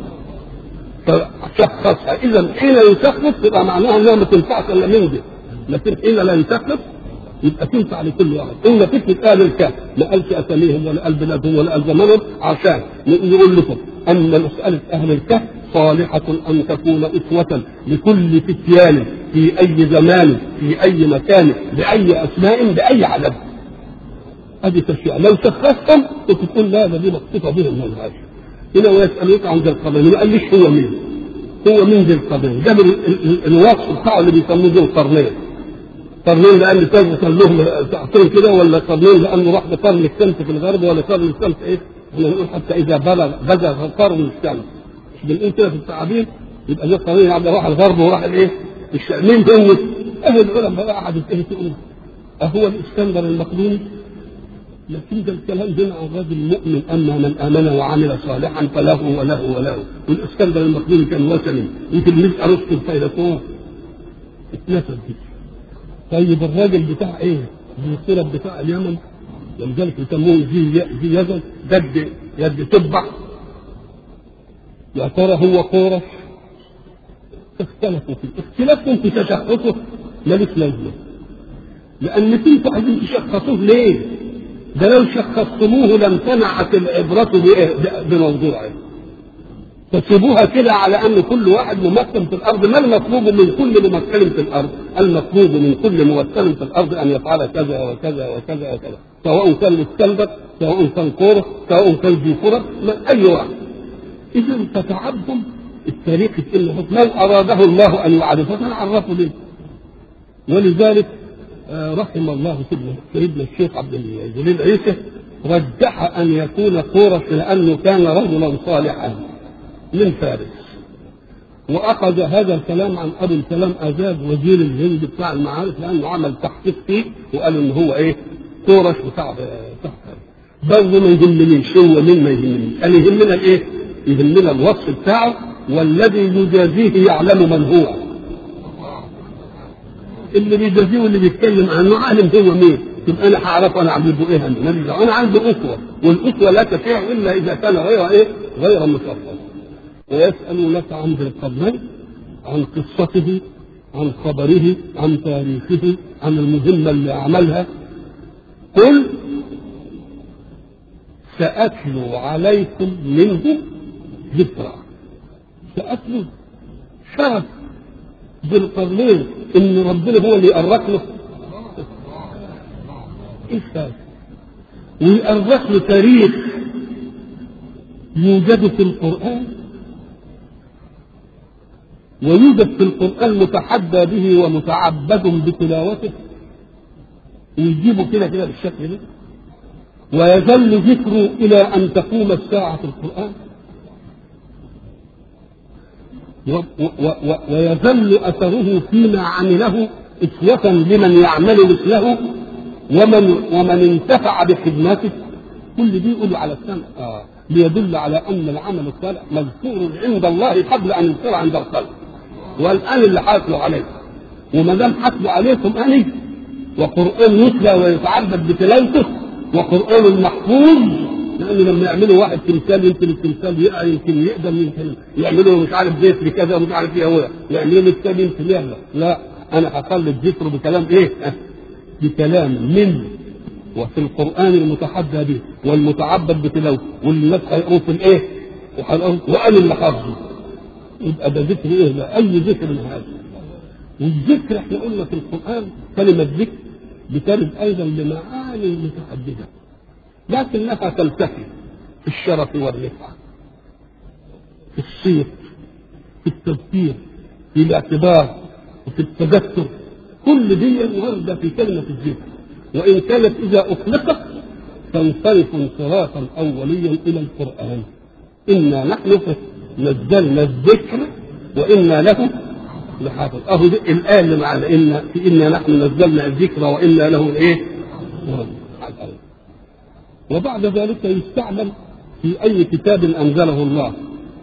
فشخصها. إذا حين يشخص يبقى معناها أنها ما تنفعش إلا من دي، لكن حين لا يشخص يبقى تنفع لكل واحد. إن فكرة أهل الكهف لا قالش أساميهم ولا قال بلادهم ولا قال زمانهم، عشان نقول لكم أن مسألة أهل الكهف صالحة أن تكون أسوة لكل فتيان في أي زمان في أي مكان بأي أسماء بأي عدد. هذه تشيء لو شخصتم تقول لا دي مقصودة بهم من هذا. هنا ويسألوك عن ذي القرنين، ما قاليش هو مين هو مين ذي القرنين. ده الوصف بتاعه اللي بيسموه ذي القرنين. قرنين لأن تجد لهم تعطيل كده، ولا قرنين لأنه راح بقرن الشمس في الغرب، ولا قرن الشمس إيه؟ احنا نقول حتى إذا بلغ بلغ قرن الشمس مش بنقول كده في التعابير، يبقى ذي القرنين يعني راح الغرب وراح الإيه؟ الشمس. مين هو؟ أهل العلماء بقى قعدت إيه تقول أهو الإسكندر المقدوني؟ لكن ده الكلام ده عن الرجل المؤمن، أما من آمن وعمل صالحا فله وله وله. والإسكندر المقدوني كان وثني وتلميذ أرسطو الفيلسوف اتنسب دي. طيب الراجل بتاع ايه؟ الصورة بتاع اليمن ولذلك يسموه زي زي يزن دد يد تبع. يا ترى هو قورش؟ اختلفوا فيه، اختلافهم في تشخصه مالوش لازمة، لأن انتوا عايزين تشخصوه ليه؟ ده لو شخصتموه لامتنعت العبرة بموضوعه. تسيبوها كده على ان كل واحد ممثل في الارض. ما المطلوب من كل ممثل في الارض؟ المطلوب من كل ممثل في الارض ان يفعل كذا وكذا وكذا وكذا، سواء كان مستلبس سواء كان قرص سواء كان ذي فرص اي واحد. اذا فتعبهم التاريخ انه من اراده الله ان يعرفه فنعرفه به. ولذلك رحم الله سيدنا الشيخ عبد الجليل عيسى رجح ان يكون قرص لانه كان رجلا صالحا من فارس، واخذ هذا الكلام عن ابو الكلام ازاد وزير الهند بتاع المعارف لانه عمل تحقيق فيه وقال ان هو ايه قرش بتاع بتاع برضه ما يهمنيش هو مين ما يهمنيش، قال يهمنا الايه؟ يهمنا الوصف بتاعه والذي يجازيه يعلم من هو. اللي بيجازيه واللي بيتكلم عنه عالم هو مين، يبقى انا هعرفه انا عامل ايه انا انا عندي اسوه، والاسوه لا تشيع الا اذا كان غير ايه؟ غير مصفى. ويسألونك عن ذي القرنين عن قصته عن خبره، عن تاريخه، عن المهمة اللي عملها. قل سأتلو عليكم منه ذكرى. سأتلو شرف بالقرنين ان ربنا هو اللي يأرخ له إيه، ويأرخ له تاريخ يوجد في القرآن، ويوجد في القرآن متحدى به ومتعبد بتلاوته، ويجيبه كده كده بالشكل ده، ويظل ذكره إلى أن تقوم الساعة في القرآن، ويظل أثره فيما عمله إسوة لمن يعمل مثله ومن ومن انتفع بخدماته. كل دي يقول على السمع آه. ليدل على أن العمل الصالح مذكور عند الله قبل أن يذكر عند الخلق، والآن اللي حاصلوا عليه، وما دام حاصلوا عليكم أني وقرآن يتلى ويتعبد بتلاوته وقرآن محفوظ. لأن لما يعملوا واحد تمثال يمكن التمثال يقع، يمكن يقدم، يمكن يعملوا مش عارف زيت بكذا ومش عارف ايه، هو يعملوا التاني يمكن يهلا. لا، أنا هخلي الذكر بكلام إيه؟ بكلام منه وفي القرآن المتحدى به والمتعبد بتلاوته، واللي الناس هيقروا في الإيه؟ وقال اللي حافظه. يبقى ده ذكر إيه؟ لا أي ذكر من هذا. والذكر احنا قلنا في القرآن كلمة ذكر بترد أيضا بمعاني متعددة، لكنها تلتقي في الشرف والرفعة، في الصيت، في التذكير، في الاعتبار، وفي التذكر. كل دي وردة في كلمة الذكر، وإن كانت إذا أطلقت تنصرف انصرافا أوليا إلى القرآن. إنا نحن نزلنا الذكر وإنا له لحافظ. أهو الآية اللي معنا إن في إنا نحن نزلنا الذكر وإنا له إيه؟ وبعد ذلك يستعمل في أي كتاب أنزله الله،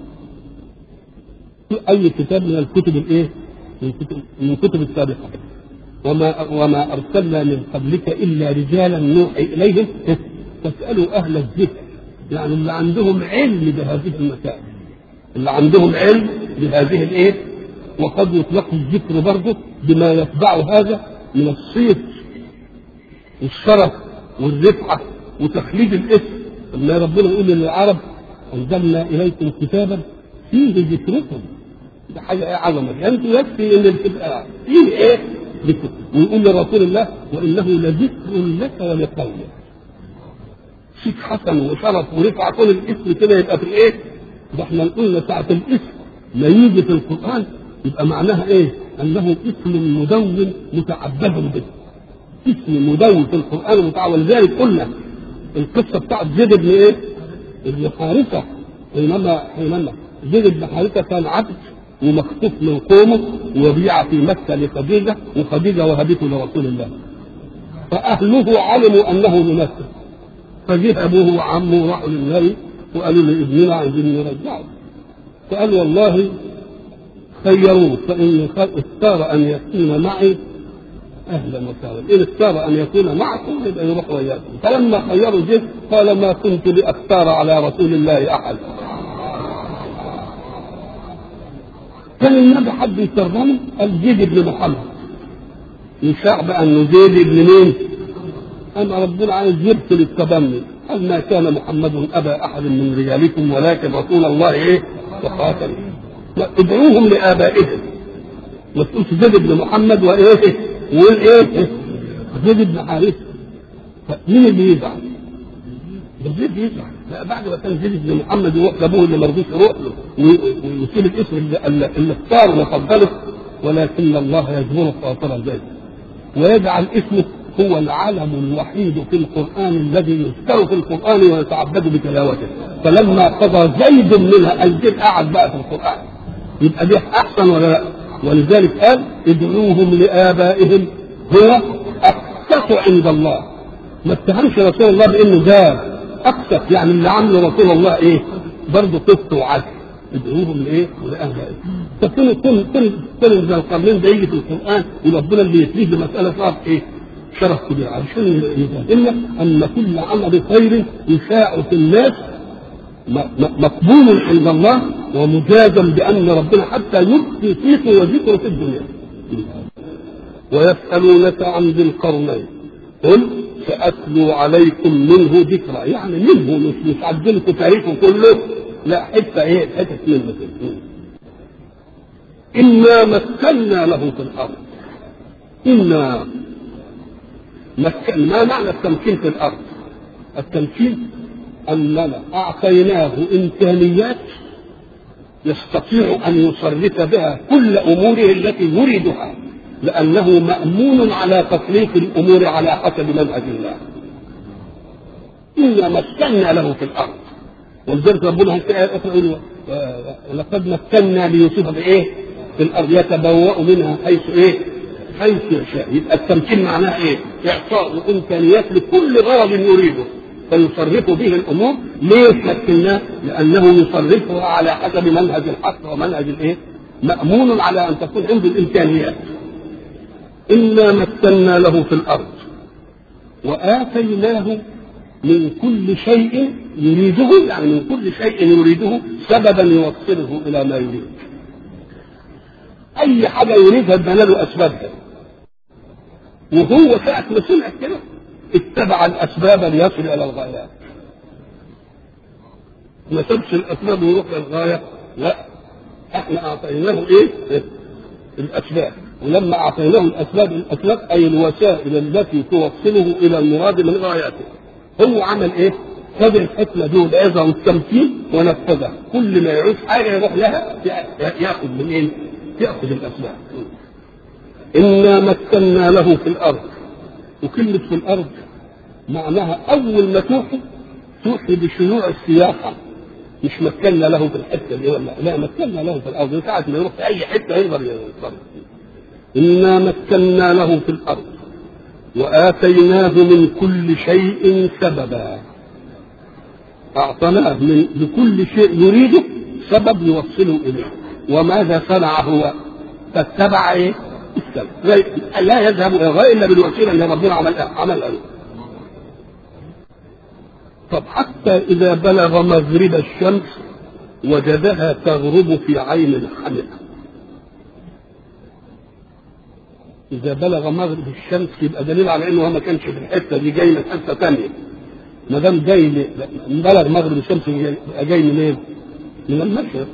في أي كتاب من الكتب الإيه؟ من كتب من كتب السابقة. وما وما أرسلنا من قبلك إلا رجالا نوحي إليهم فاسألوا أهل الذكر، يعني اللي عندهم علم بهذه المسائل، اللي عندهم علم بهذه الإيه؟ وقد يطلق الذكر برضه بما يتبع هذا من الصيت والشرف والرفعة وتخليد الاسم. لما ربنا يقول للعرب أنزلنا إليكم كتابا فيه ذكركم، ده حاجة إيه عظمة، يعني يكفي إن الكتاب فيه إيه؟ ذكر. ويقول لرسول الله وإنه لذكر لك ولقومك. شيء حسن وشرف ورفعة كل الاسم كده يبقى في الإيه؟ ده إحنا قلنا ساعة الاسم ما يجي في القرآن يبقى معناها إيه؟ أنه اسم مدون متعبد به. اسم مدون في القرآن متعبد. ولذلك قلنا القصة بتاعت زيد بن إيه؟ ابن حارثة، حينما حينما زيد بن حارثة كان عبد ومخطوف من قومه وبيع في مكة لخديجة، وخديجة وهبته لرسول الله، فأهله علموا أنه يمثل، فجاء أبوه وعمه وراحوا للنبي وقالوا لابننا عايزين نرجعه، فقال والله خيروه، فإن اختار أن يكون معي أهلا وسهلا، إن اختار أن يكون معكم يبقى يروح وياكم. فلما خيروا زيد قال ما كنت لأختار على رسول الله أحد. كان النبي حد يكرمه قال زيد بن محمد، يشاع بقى انه زيد بن مين؟ اما ربنا عايز يبطل التبني، قال ما كان محمد ابا احد من رجالكم ولكن رسول الله ايه؟ وخاتم. ادعوهم لابائهم، ما تقولش زيد بن محمد وايه؟ وايه؟ زيد بن حارثة. مين اللي يزعل؟ ده زيد يزعل. لا بعد ما كان زيد بن محمد يروح لابوه اللي ما رضيش يروح له ويسيب الاسم اللي, اللي اختار وفضله، ولكن الله يجبر خاطر زيد ويجعل اسمه هو العلم الوحيد في القرآن الذي يذكر في القرآن ويتعبد بتلاوته. فلما قضى زيد منها الزيد قعد بقى في القرآن، يبقى ده احسن ولا لا؟ ولذلك قال ادعوهم لآبائهم هو أقسط عند الله. ما اتهمش رسول الله بانه ده أقسط، يعني اللي عمله رسول الله ايه؟ برضه قسط وعدل. ادعوهم لايه؟ لآبائهم. فكل كل كل كل من القرنين ده يجي في القرآن وربنا اللي يتليه بمسألة صار ايه؟ شرف كبير، عشان إلا أن كل عمل خير يشاع في الناس مقبول عند الله ومجازا بأن ربنا حتى يبقي صيته وذكره في الدنيا. ويسألونك عن ذي القرنين قل سأتلو عليكم منه ذكرى، يعني منه مش مش عدلكم تاريخه كله، لا حتة ايه حتة منه كده. إنا مكنا له في الأرض. إنا مكن، ما معنى التمكين في الأرض؟ التمكين أننا أعطيناه إمكانيات يستطيع أن يصرف بها كل أموره التي يريدها، لأنه مأمون على تصريف الأمور على حسب منهج الله. إنا مكنا له في الأرض، ولذلك ربنا يقول لقد مكنا ليوسف بإيه؟ في الأرض يتبوأ منها حيث إيه؟ حيث يشاء. يبقى التمكين معناها إيه؟ إعطاء إمكانيات لكل غرض يريده فيصرف به الأمور. ليه مكناه؟ لأنه يصرفها على حسب منهج الحق ومنهج الإيه؟ مأمون على أن تكون عنده الإمكانيات. إنا مكنا له في الأرض وآتيناه من كل شيء يريده، يعني من كل شيء يريده سببا يوصله إلى ما يريد. أي حاجة يريدها ادانا له أسبابها، وهو ساعة ما سمع كده اتبع الأسباب ليصل إلى الغايات. ما سبش الأسباب ويروح للغاية، لا، احنا أعطيناه إيه؟ الأسباب. ولما أعطيناه الأسباب، الأسباب أي الوسائل التي توصله إلى المراد من غاياته. هو عمل إيه؟ خد الحكمة دي والعظة والتمكين ونفذها. كل ما يعوز حاجة يروح لها يأخذ من إيه؟ يأخذ الأسباب. إنا مكنا له في الأرض. وكلمة في الأرض معناها أول ما توحي توحي بشيوع السياحة، مش مكنا له في الحتة دي ولا لا، مكنا له في الأرض. ساعة ما يروح في أي حتة يقدر يتصرف. إنا مكنا له في الأرض وآتيناه من كل شيء سببا. أعطناه من لكل شيء يريده سبب يوصله إليه. وماذا صنع هو؟ فاتبع إيه؟ السبب. لا يذهب إلى الغاية إلا بالوسيلة اللي ربنا عملها عملها له. طب حتى إذا بلغ مغرب الشمس وجدها تغرب في عين حمئة. إذا بلغ مغرب الشمس يبقى دليل على إنه ما كانش في الحتة دي، جاي من حتة ثانية. ما دام جاي بلغ مغرب الشمس يبقى جاي منين؟ من المشرق.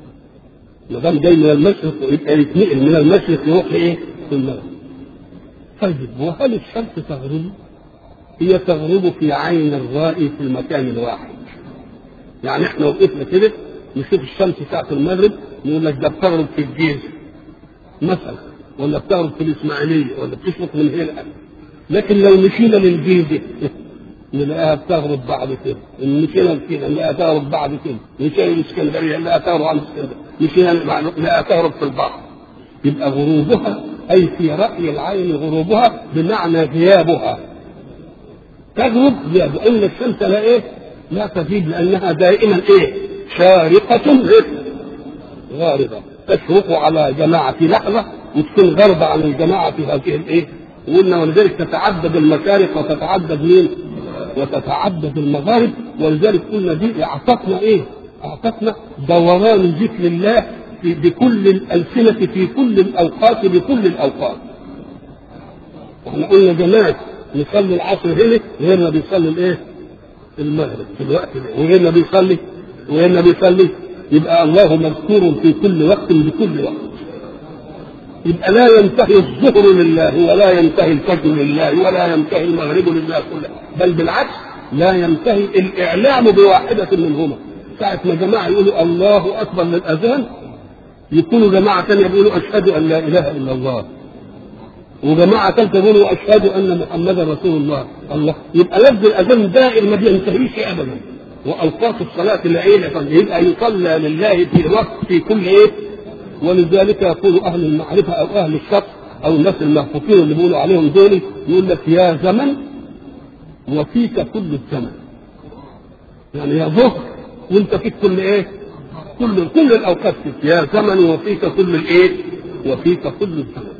ما دام جاي من المشرق يبقى يتنقل من المشرق يروح لإيه؟ في المغرب. طيب وهل الشمس تغرب؟ هي تغرب في عين الرائي في المكان الواحد. يعني احنا وقفنا كده نشوف الشمس ساعة المغرب نقول لك ده بتغرب في الجيزة مثلا، ولا بتغرب في الإسماعيلية، ولا بتشرق من هنا. لكن لو مشينا للجيزة نلاقيها بتغرب بعد كده، مشينا لكده نلاقيها تغرب بعد كده، مشينا للإسكندرية نلاقيها تغرب عن الإسكندرية، مشينا نلاقيها تغرب في البحر. يبقى غروبها أي في رأي العين غروبها بمعنى غيابها. تغرب لأن الشمس لا إيه؟ لا تزيد، لأنها دائما إيه؟ شارقة غاربة، تشرق على جماعة في لحظة وتكون غربة عن الجماعة في هذه الإيه؟ وقلنا ولذلك تتعدد المشارق وتتعدد مين؟ وتتعدد المغارب. ولذلك قلنا دي أعطتنا إيه؟ أعطتنا دوران ذكر الله في بكل الألسنة في كل الأوقات بكل الأوقات. احنا قلنا جماعة نصلي العصر هنا غيرنا بيصلي الايه؟ المغرب في الوقت ده، وغيرنا بيصلي وغيرنا بيصلي. يبقى الله مذكور في كل وقت بكل وقت. يبقى لا ينتهي الظهر لله ولا ينتهي الفجر لله ولا ينتهي المغرب لله كله، بل بالعكس لا ينتهي الإعلام بواحدة منهما. ساعة ما جماعة يقولوا الله أكبر للأذان يكونوا جماعة ثانية بيقولوا أشهد أن لا إله إلا الله، وجماعة ثالثة يقولوا أشهد أن محمدا رسول الله. الله يبقى لفظ الأذان دائم ما بينتهيش أبدا. وأوقات الصلاة العيلة يبقى يصلى لله في وقت في كل إيه. ولذلك يقول أهل المعرفة أو أهل الشط أو الناس المحفوظين اللي بيقولوا عليهم دول يقول لك يا زمن وفيك كل الزمن. يعني يا ظهر وأنت فيك كل إيه؟ كل كل الأوقات فيك يا زمن وفيك كل الإيه؟ وفيك كل الزمن.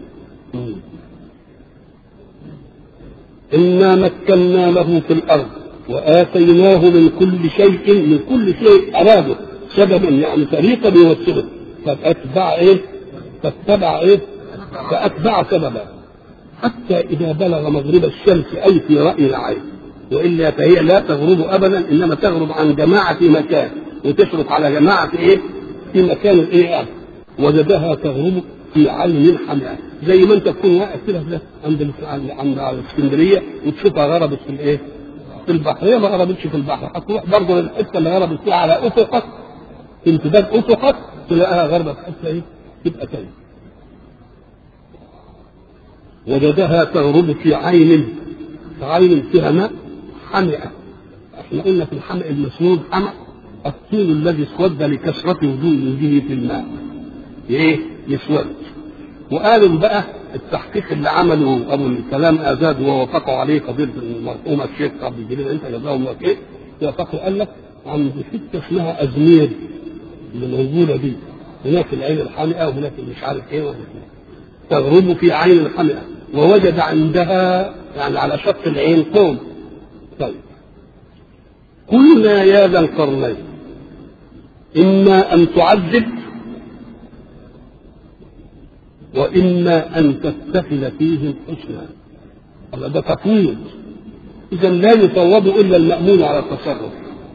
إنا مكنا له في الأرض وآتيناه من كل شيء من كل شيء أراده سببا، يعني طريقة بيوصله. فاتبع إيه؟ فاتبع إيه؟ فأتبع سببا حتى إذا بلغ مغرب الشمس أي في رأي العين، وإلا فهي لا تغرب أبدا، إنما تغرب عن جماعة في مكان وتشرف على جماعة إيه في مكان إيه، وجدها تغرب في عين حمراء، زي ما أنت تكون واقف كده عند عند اسكندرية وتشوفها غربت في الإيه في البحر. هي ما غربتش في البحر، هتروح برضه للحتة اللي غربت فيها على أفقك، امتداد أفقك تلاقيها غربت في حتة إيه تبقى تاني. وجدها تغرب في عين، في عين فيها ماء حمئة. احنا قلنا في الحمئ المسنود حمأ الطين الذي اسود لكثرة وجوده في الماء ايه يسود. وقالوا بقى التحقيق اللي عمله ابو الكلام ازاد ووافقوا عليه قضيه المرحوم الشيخ عبد الجليل انت جزاه الله خير، وافقوا قال لك عند حته اسمها ازمير اللي موجوده دي، هناك العين الحمئة وهناك مش عارف ايه وهناك تغرب في عين الحمئة، ووجد عندها يعني على شط العين قوم. طيب قلنا يا ذا القرنين إما أن تعذب وإما أن تتخذ فيهم حسنا. هذا ده تفويض، إذا لا يفوض إلا المأمون على التصرف،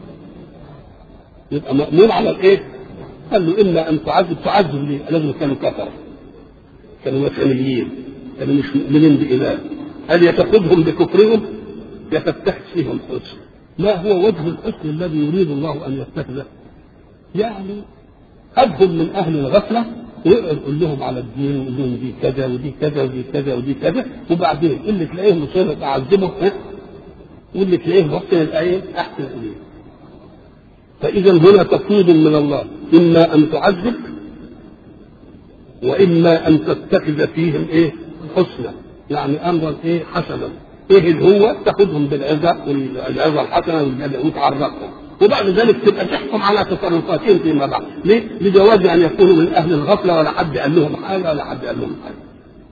يبقى مأمون على الإيه؟ قال له إما أن تعذب. تعذب ليه؟ لازم كانوا كفرة، كانوا وثنيين، كانوا مش مؤمنين بإله. هل يتخذهم بكفرهم يتتخذ فيهم حسن؟ ما هو وجه الحسن الذي يريد الله أن يتخذه؟ يعني أبهم من أهل الغفلة ويقول لهم على الدين ويقول لهم دي كذا ودي كذا ودي كذا ودي كذا، وبعدين اللي تلاقيه مصير تعذبه واللي تلاقيه محسن الآية أحسن إليه. فإذا هنا تفويض من الله، إما أن تعذب وإما أن تتخذ فيهم إيه حسنا، يعني أمرا إيه حسنا. إيه اللي هو تاخذهم بالعزة والعزة الحسنة وتعرفهم، وبعد ذلك تبقى تحكم على تصرفاتهم فيما بعد. ليه؟ لجواز أن يكونوا من أهل الغفلة ولا حد قال لهم حاجة ولا حد قال لهم حاجة.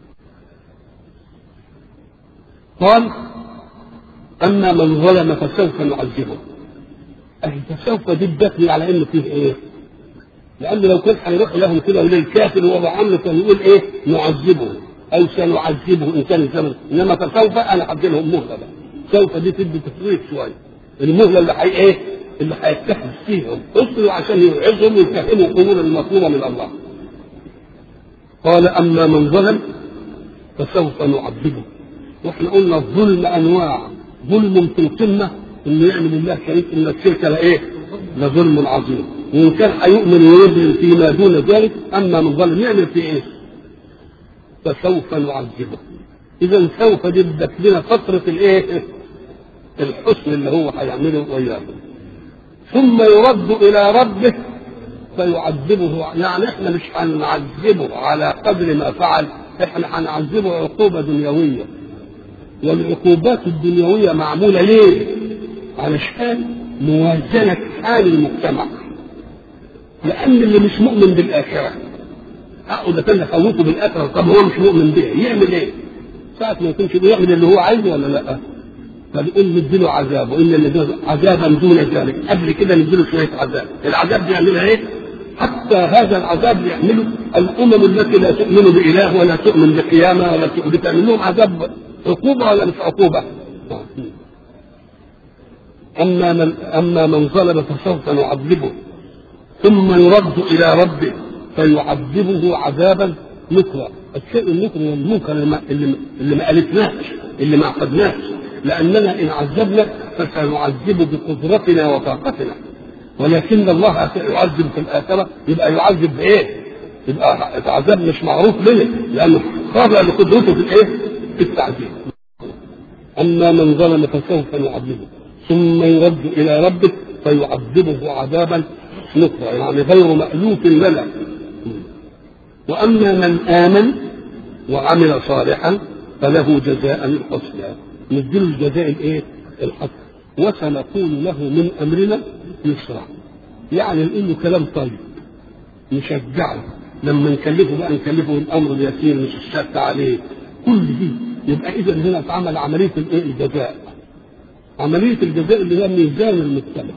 قال أما من ظلم فسوف نعذبه. أي فسوف دي بتبني على إنه فيه إيه؟ لأن لو كان هيروح لهم كده وللكافر وهو عامله كان يقول إيه؟ نعذبه أو سنعذبه إن كان الزمن، إنما فسوف أنا هدي لهم مهلة بقى. سوف دي تدي تفريط شوية، المهلة اللي حي إيه؟ اللي هيتخذ فيهم اصلوا عشان يوعظهم ويفهموا الأمور المطلوبة من الله. قال أما من ظلم فسوف نعذبه. وإحنا قلنا الظلم أنواع، ظلم في القمة إنه يعمل الله شريك، إن الشرك لإيه؟ لظلم عظيم، وإن كان هيؤمن ويظلم فيما دون ذلك. أما من ظلم يعمل في إيه؟ فسوف نعذبه. إذا سوف جدت لنا فترة الإيه؟ الحسن اللي هو هيعمله وياه، ثم يرد إلى ربه فيعذبه. يعني إحنا مش هنعذبه على قدر ما فعل، إحنا هنعذبه عقوبة دنيوية. والعقوبات الدنيوية معمولة ليه؟ علشان موازنة حال المجتمع، لأن اللي مش مؤمن بالآخرة أقعد كان خوفه بالآخرة، طب هو مش مؤمن بيه يعمل إيه؟ ساعة ما يكونش بيعمل اللي هو عايزه ولا لأ؟ فبيقول نديله عذاب، وإن اللي عذابا دون ذلك، قبل كده نديله شوية عذاب. العذاب دي يعملها إيه؟ حتى هذا العذاب يعمله الأمم التي لا تؤمن بإله ولا تؤمن بقيامة ولا تؤمن، بتعمل لهم عذاب عقوبة ولا مش عقوبة؟ أما من أما من ظلم فسوف نعذبه ثم يرد إلى ربه فيعذبه عذابا نكرا. الشيء النكر والمنكر اللي اللي ما قالتناش، اللي ما عقدناش، لأننا إن عذبنا فسنعذب بقدرتنا وطاقتنا، ولكن الله يعذب في الآخرة يبقى يعذب بإيه؟ يبقى العذاب مش معروف ليه؟ لأنه خاضع لقدرته في الإيه؟ في التعذيب. أما من ظلم فسوف نعذبه ثم يرد إلى ربه فيعذبه عذابا نكرا، يعني غير مألوف لنا. وأما من آمن وعمل صالحا فله جزاء الحسنى، نديله الجزاء الايه؟ الحسن، وسنقول له من امرنا يسرا. يعني انه كلام طيب نشجعه، لما نكلفه بقى نكلفه الامر اليسير مش الشك عليه كل دي. يبقى اذا هنا اتعمل عمليه الايه؟ الجزاء. عمليه الجزاء اللي هي ميزان المجتمع.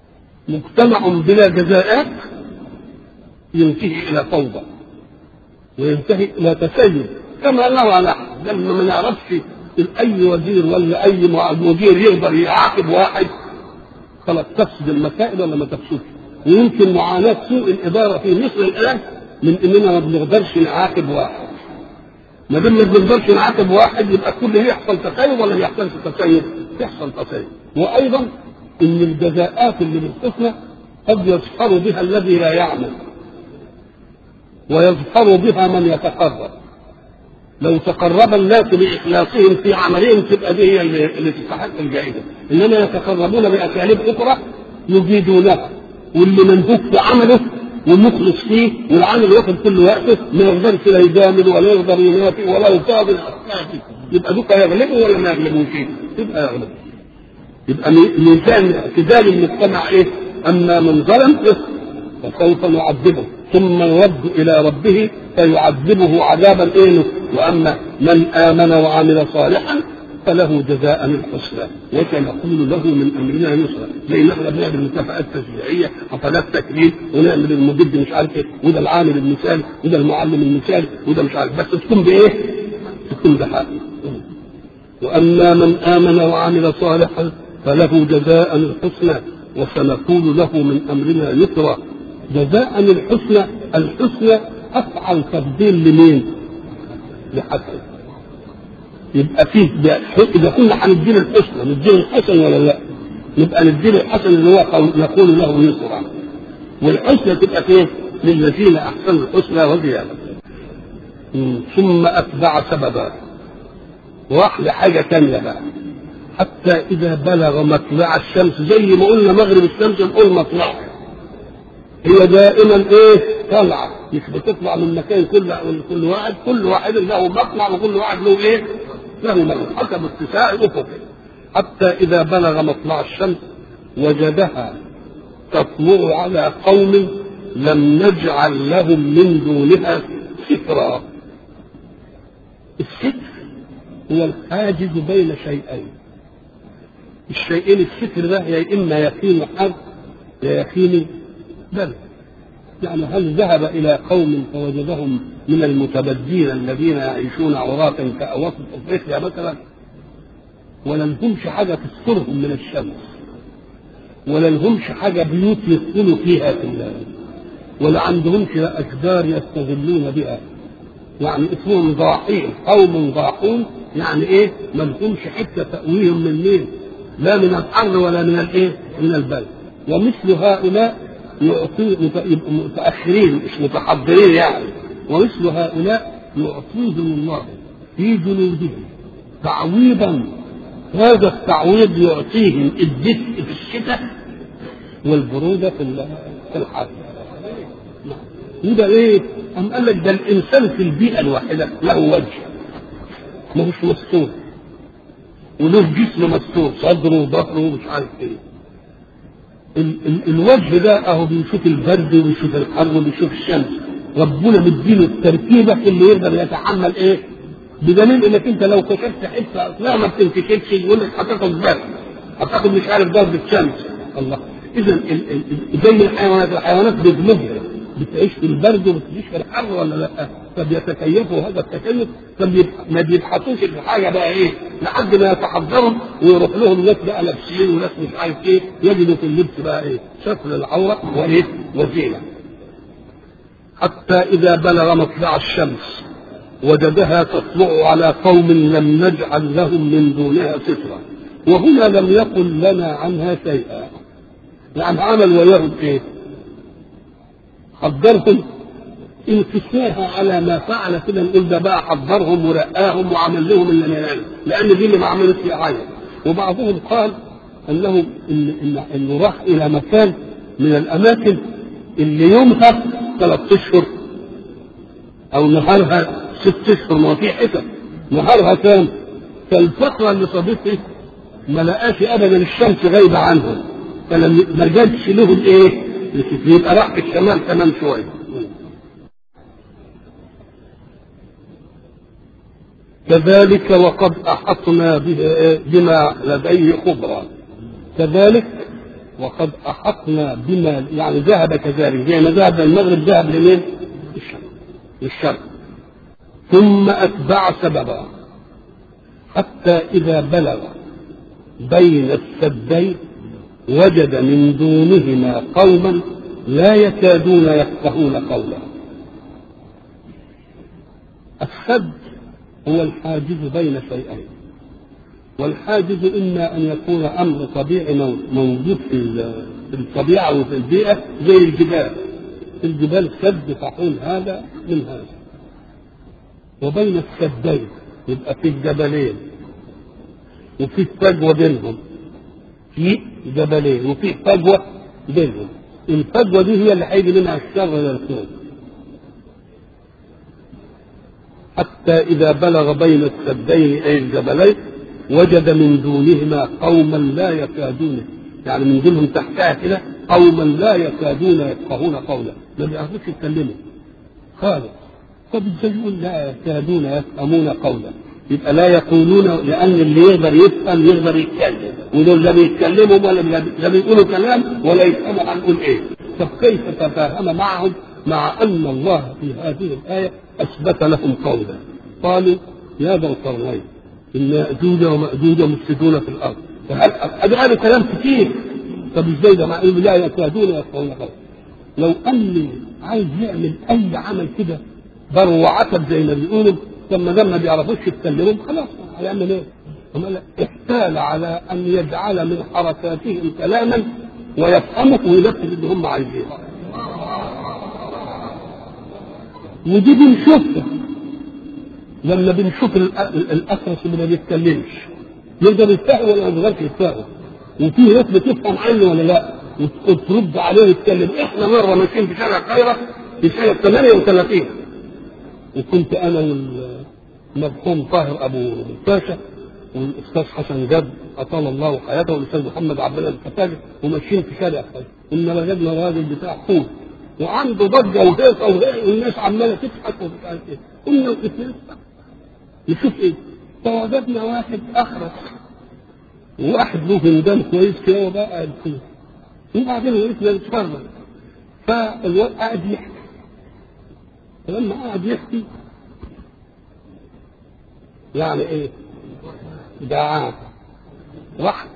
مجتمع بلا جزاءات ينتهي الى فوضى، وينتهي الى تسيب كما نرى نحن لما ما نعرفش اي وزير ولا اي مدير يقدر يعاقب واحد خلاص تفسد المسائل ولا ما تفسدش. ويمكن معاناه سوء الاداره في مصر الان من اننا ما بنقدرش نعاقب واحد. ما دام ما بنقدرش نعاقب واحد يبقى كل يحصل تسيب ولا ما يحصلش تسيب؟ يحصل تسيب. وايضا ان الجزاءات اللي بالحسنى قد يظفر بها الذي لا يعمل ويظفر بها من يتقرب. لو تقرب الناس باخلاصهم في عملهم تبقى دي هي اللي تستحق الجائزه. انما يتقربون باساليب اخرى يجيدونها، واللي منهوك في عمله ومخلص فيه والعامل واخد كل وقته ما يقدرش لا يجامل ولا يقدر ينافق ولا يقابل اصحابه، يبقى دوك يغلبه ولا ما يغلبوش؟ يبقى يغلبه. يبقى ميزان اعتدال المجتمع ايه؟ اما من ظلم فسوف نعذبه ثم يرد الى ربه فيعذبه عذابا ايه؟ واما من امن وعمل صالحا فله جزاء الحسنى وسنقول له من امرنا يسرا. زي ما احنا بنعمل مكافآت تشجيعيه حفلات تكريم ونعمل المدد مش عارف ايه وده العامل المثالي وده المعلم المثالي وده مش عارف، بس تكون بايه؟ تكون بحق. واما من امن وعمل صالحا فله جزاء الحسنى وسنقول له من امرنا يسرا. جزاء الحسنى، الحسنى افعل تبديل لمين؟ لحسن. يبقى فيه اذا كنا هنديله الحسنى نديله الحسن ولا لا؟ يبقى نديله الحسن اللي هو نقول له يسرا، والحسنى تبقى فين؟ للذين احسنوا الحسنى وزياده. ثم اتبع سببا، واحلى حاجه ثانيه بقى، حتى اذا بلغ مطلع الشمس، زي ما قلنا مغرب الشمس نقول مطلعها، هي دائما ايه؟ طالعه، مش بتطلع من مكان كل كل واحد كل واحد له مطلع وكل واحد له ايه؟ له مطلع حسب اتساع الافق. حتى اذا بلغ مطلع الشمس وجدها تطلع على قوم لم نجعل لهم من دونها سترا. الستر هو الحاجز بين شيئين. الشيئين الستر ده يا اما يقين حرب يا يقين بل. يعني هل ذهب الى قوم فوجدهم من المتبدين الذين يعيشون عراة كأوسط افريقيا مثلا، ولا لهمش حاجه تسترهم من الشمس، ولا لهمش حاجه بيوت يسكنوا فيها في الله، ولا عندهمش اشجار يستظلون بها، يعني اسمهم ضاحين، قوم ضاحون، يعني ايه؟ ما لهمش حته تأويهم من مين؟ لا من الحر ولا من الايه؟ من البرد. ومثل هؤلاء يعطي متأخرين مش متحضرين يعني، ومثل هؤلاء يعطيهم الله في جنودهم تعويضا. هذا التعويض يعطيهم الدفء في الشتاء والبرودة في الحر. وده ايه؟ أم قال لك ده الإنسان في البيئة الواحدة له وجه ما هوش مستور، وله جسم مستور، صدره وظهره ومش عارف ايه. ال ال الوجه ده اهو بيشوف البرد وبيشوف الحر وبيشوف الشمس، ربنا مديله التركيبه اللي يقدر يتحمل ايه؟ بدليل انك انت لو كشفت حته اصلا ما بتنكشفش يقول لك هتاخد برد، هتاخد مش عارف ضربه شمس. الله، اذا زي الحيوانات، الحيوانات بجنودها بتعيش في البرد وبتعيش في الحر ولا لا؟ فبيتكيفوا هذا التكيف، فما بيبحثوش في حاجه بقى ايه لحد ما يتحضروا ويروح لهم ناس بقى لابسين وناس مش عارف ايه، يجدوا في اللبس بقى ايه؟ شكل العوره وايه؟ وزينه. حتى اذا بلغ مطلع الشمس وجدها تطلع على قوم لم نجعل لهم من دونها سترا. وهنا لم يقل لنا عنها شيئا، يعني عمل وياهم ايه؟ حضرهم. إن قسناها على ما فعل كده نقول ده بقى حضرهم ورقاهم وعمل لهم اللي نعمل، لأن دي اللي ما عملت في حاجة. وبعضهم قال أنه إن إن إنه راح إلى مكان من الأماكن اللي يومها ثلاث أشهر أو نهارها ست أشهر، ما في حسب نهارها كام؟ فالفترة اللي صادفت ما لقاش أبدا الشمس غايبة عنهم، فلما ما جاتش لهم إيه؟ يبقى راح في الشمال كمان شوية. كذلك وقد أحطنا بما لديه خبرا. كذلك وقد أحطنا بما، يعني ذهب كذلك زي ما ذهب المغرب ذهب لمين؟ للشرق. للشرق ثم أتبع سببا حتى إذا بلغ بين السدين وجد من دونهما قوما لا يكادون يفقهون قولا. السد هو الحاجز بين شيئين، والحاجز إما أن يكون أمر طبيعي موجود في الطبيعة وفي البيئة زي الجبال. الجبال سد تحول هذا من هذا. وبين السدين يبقى في الجبلين وفي فجوة بينهم، في جبلين وفي فجوة بينهم. الفجوة دي هي اللي هيجي منها الشر إلى الخير. حتى إذا بلغ بين السدين أي الجبلين وجد من دونهما قوما لا يكادون، يعني من دونهم تحتها كده قوما لا يكادون يفقهون قولا، ما بيعرفوش يتكلموا خالص. طب ازاي يقول لا يكادون يفهمون قولا؟ يبقى لا يقولون، لأن اللي يقدر يفهم يقدر يتكلم، ودول لا بيتكلموا ولا لا بيقولوا كلام ولا يفهموا هنقول ايه. طب كيف تفاهم معهم مع أن الله في هذه الآية أثبت لهم قولا؟ قالوا يا ذا القرنين إن يأجوج ومأجوج مفسدون في الأرض. قالوا كلام كتير. طب ازاي ده مع لا يكادون يفقهون قولا؟ لو أني عايز يعمل أي عمل كده بروعة زي ما بيقولوا، ثم لما بيعرفوش يتكلموا خلاص هيعمل ايه؟ احتال على أن يجعل من حركاتهم كلاما ويفهمه وينفذ اللي هم عايزينه. ودي بنشوفها لما بنشوف الأخرس اللي ما بيتكلمش يقدر يتفاهم ولا ما يقدرش يتفاهم، وفي ناس بتفهم عنه ولا لا وترد عليه ويتكلم. احنا مرة ماشيين في شارع القاهرة في سنة ثمانية وثلاثين، وكنت أنا والمرحوم طاهر أبو باشا والأستاذ حسن جد أطال الله حياته والأستاذ محمد عبد الله الفتاجي وماشيين في شارع القاهرة، إنما وجدنا راجل بتاع حوت وعنده ضجة وهيصة والناس عمالة تضحك ومش عارف إيه. قلنا الاثنين نشوف إيه؟ فوجدنا واحد أخرس وواحد له هندام كويس كده وبقى قاعد فيه، وبعدين وقفنا نتفرج. فالواد قاعد يحكي، فلما قاعد يحكي يعني إيه؟ جعان راح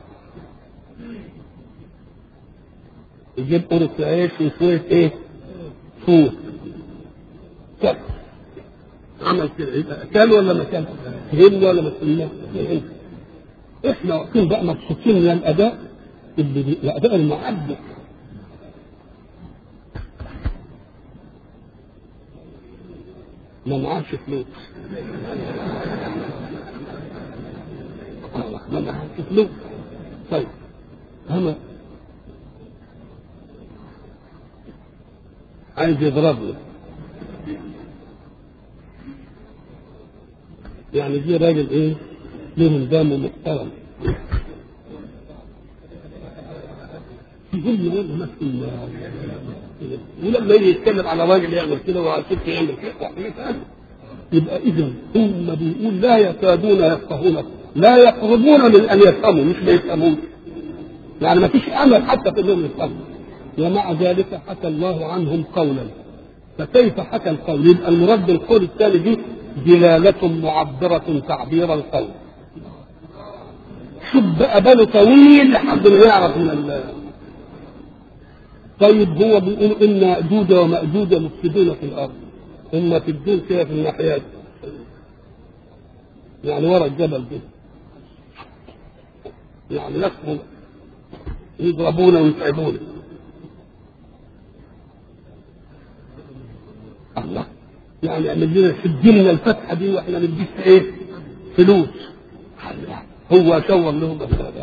يجيب قرص عيش وشوية إيه؟ فول. كل عمل كده يبقى كان ولا ما كان؟ فهمنا ولا ما فهمناش؟ احنا واقفين بقى مبسوطين من الاداء اللي الاداء المعبر. ما معاش فلوس، الله ما معاش فلوس. طيب انا عايز يضربني، يعني دي راجل ايه لهم دم محترم يقول لي والله ما في، ولما يجي يتكلم على راجل يعمل كده وعلى ست يعمل كده، يبقى اذا هم بيقول لا يكادون يفقهون، لا يقربون من ان يفهموا مش ما يفهمون، يعني ما فيش امل حتى في انهم يفهموا. ومع ذلك حكى الله عنهم قولا، فكيف حكى القول؟ يبقى المراد بالقول الثاني دي دلالة معبرة تعبير القول. شوف بقى باله طويل لحد ما يعرف من ال طيب هو بيقول ان يأجوج ومأجوج مفسدون في الارض، هم في الدين كده في الناحيات يعني ورا الجبل كده، يعني نفسهم يضربونا ويتعبونا. الله يعني يعمل لنا شد لنا الفتحه دي واحنا نديك ايه؟ فلوس. هو شور لهم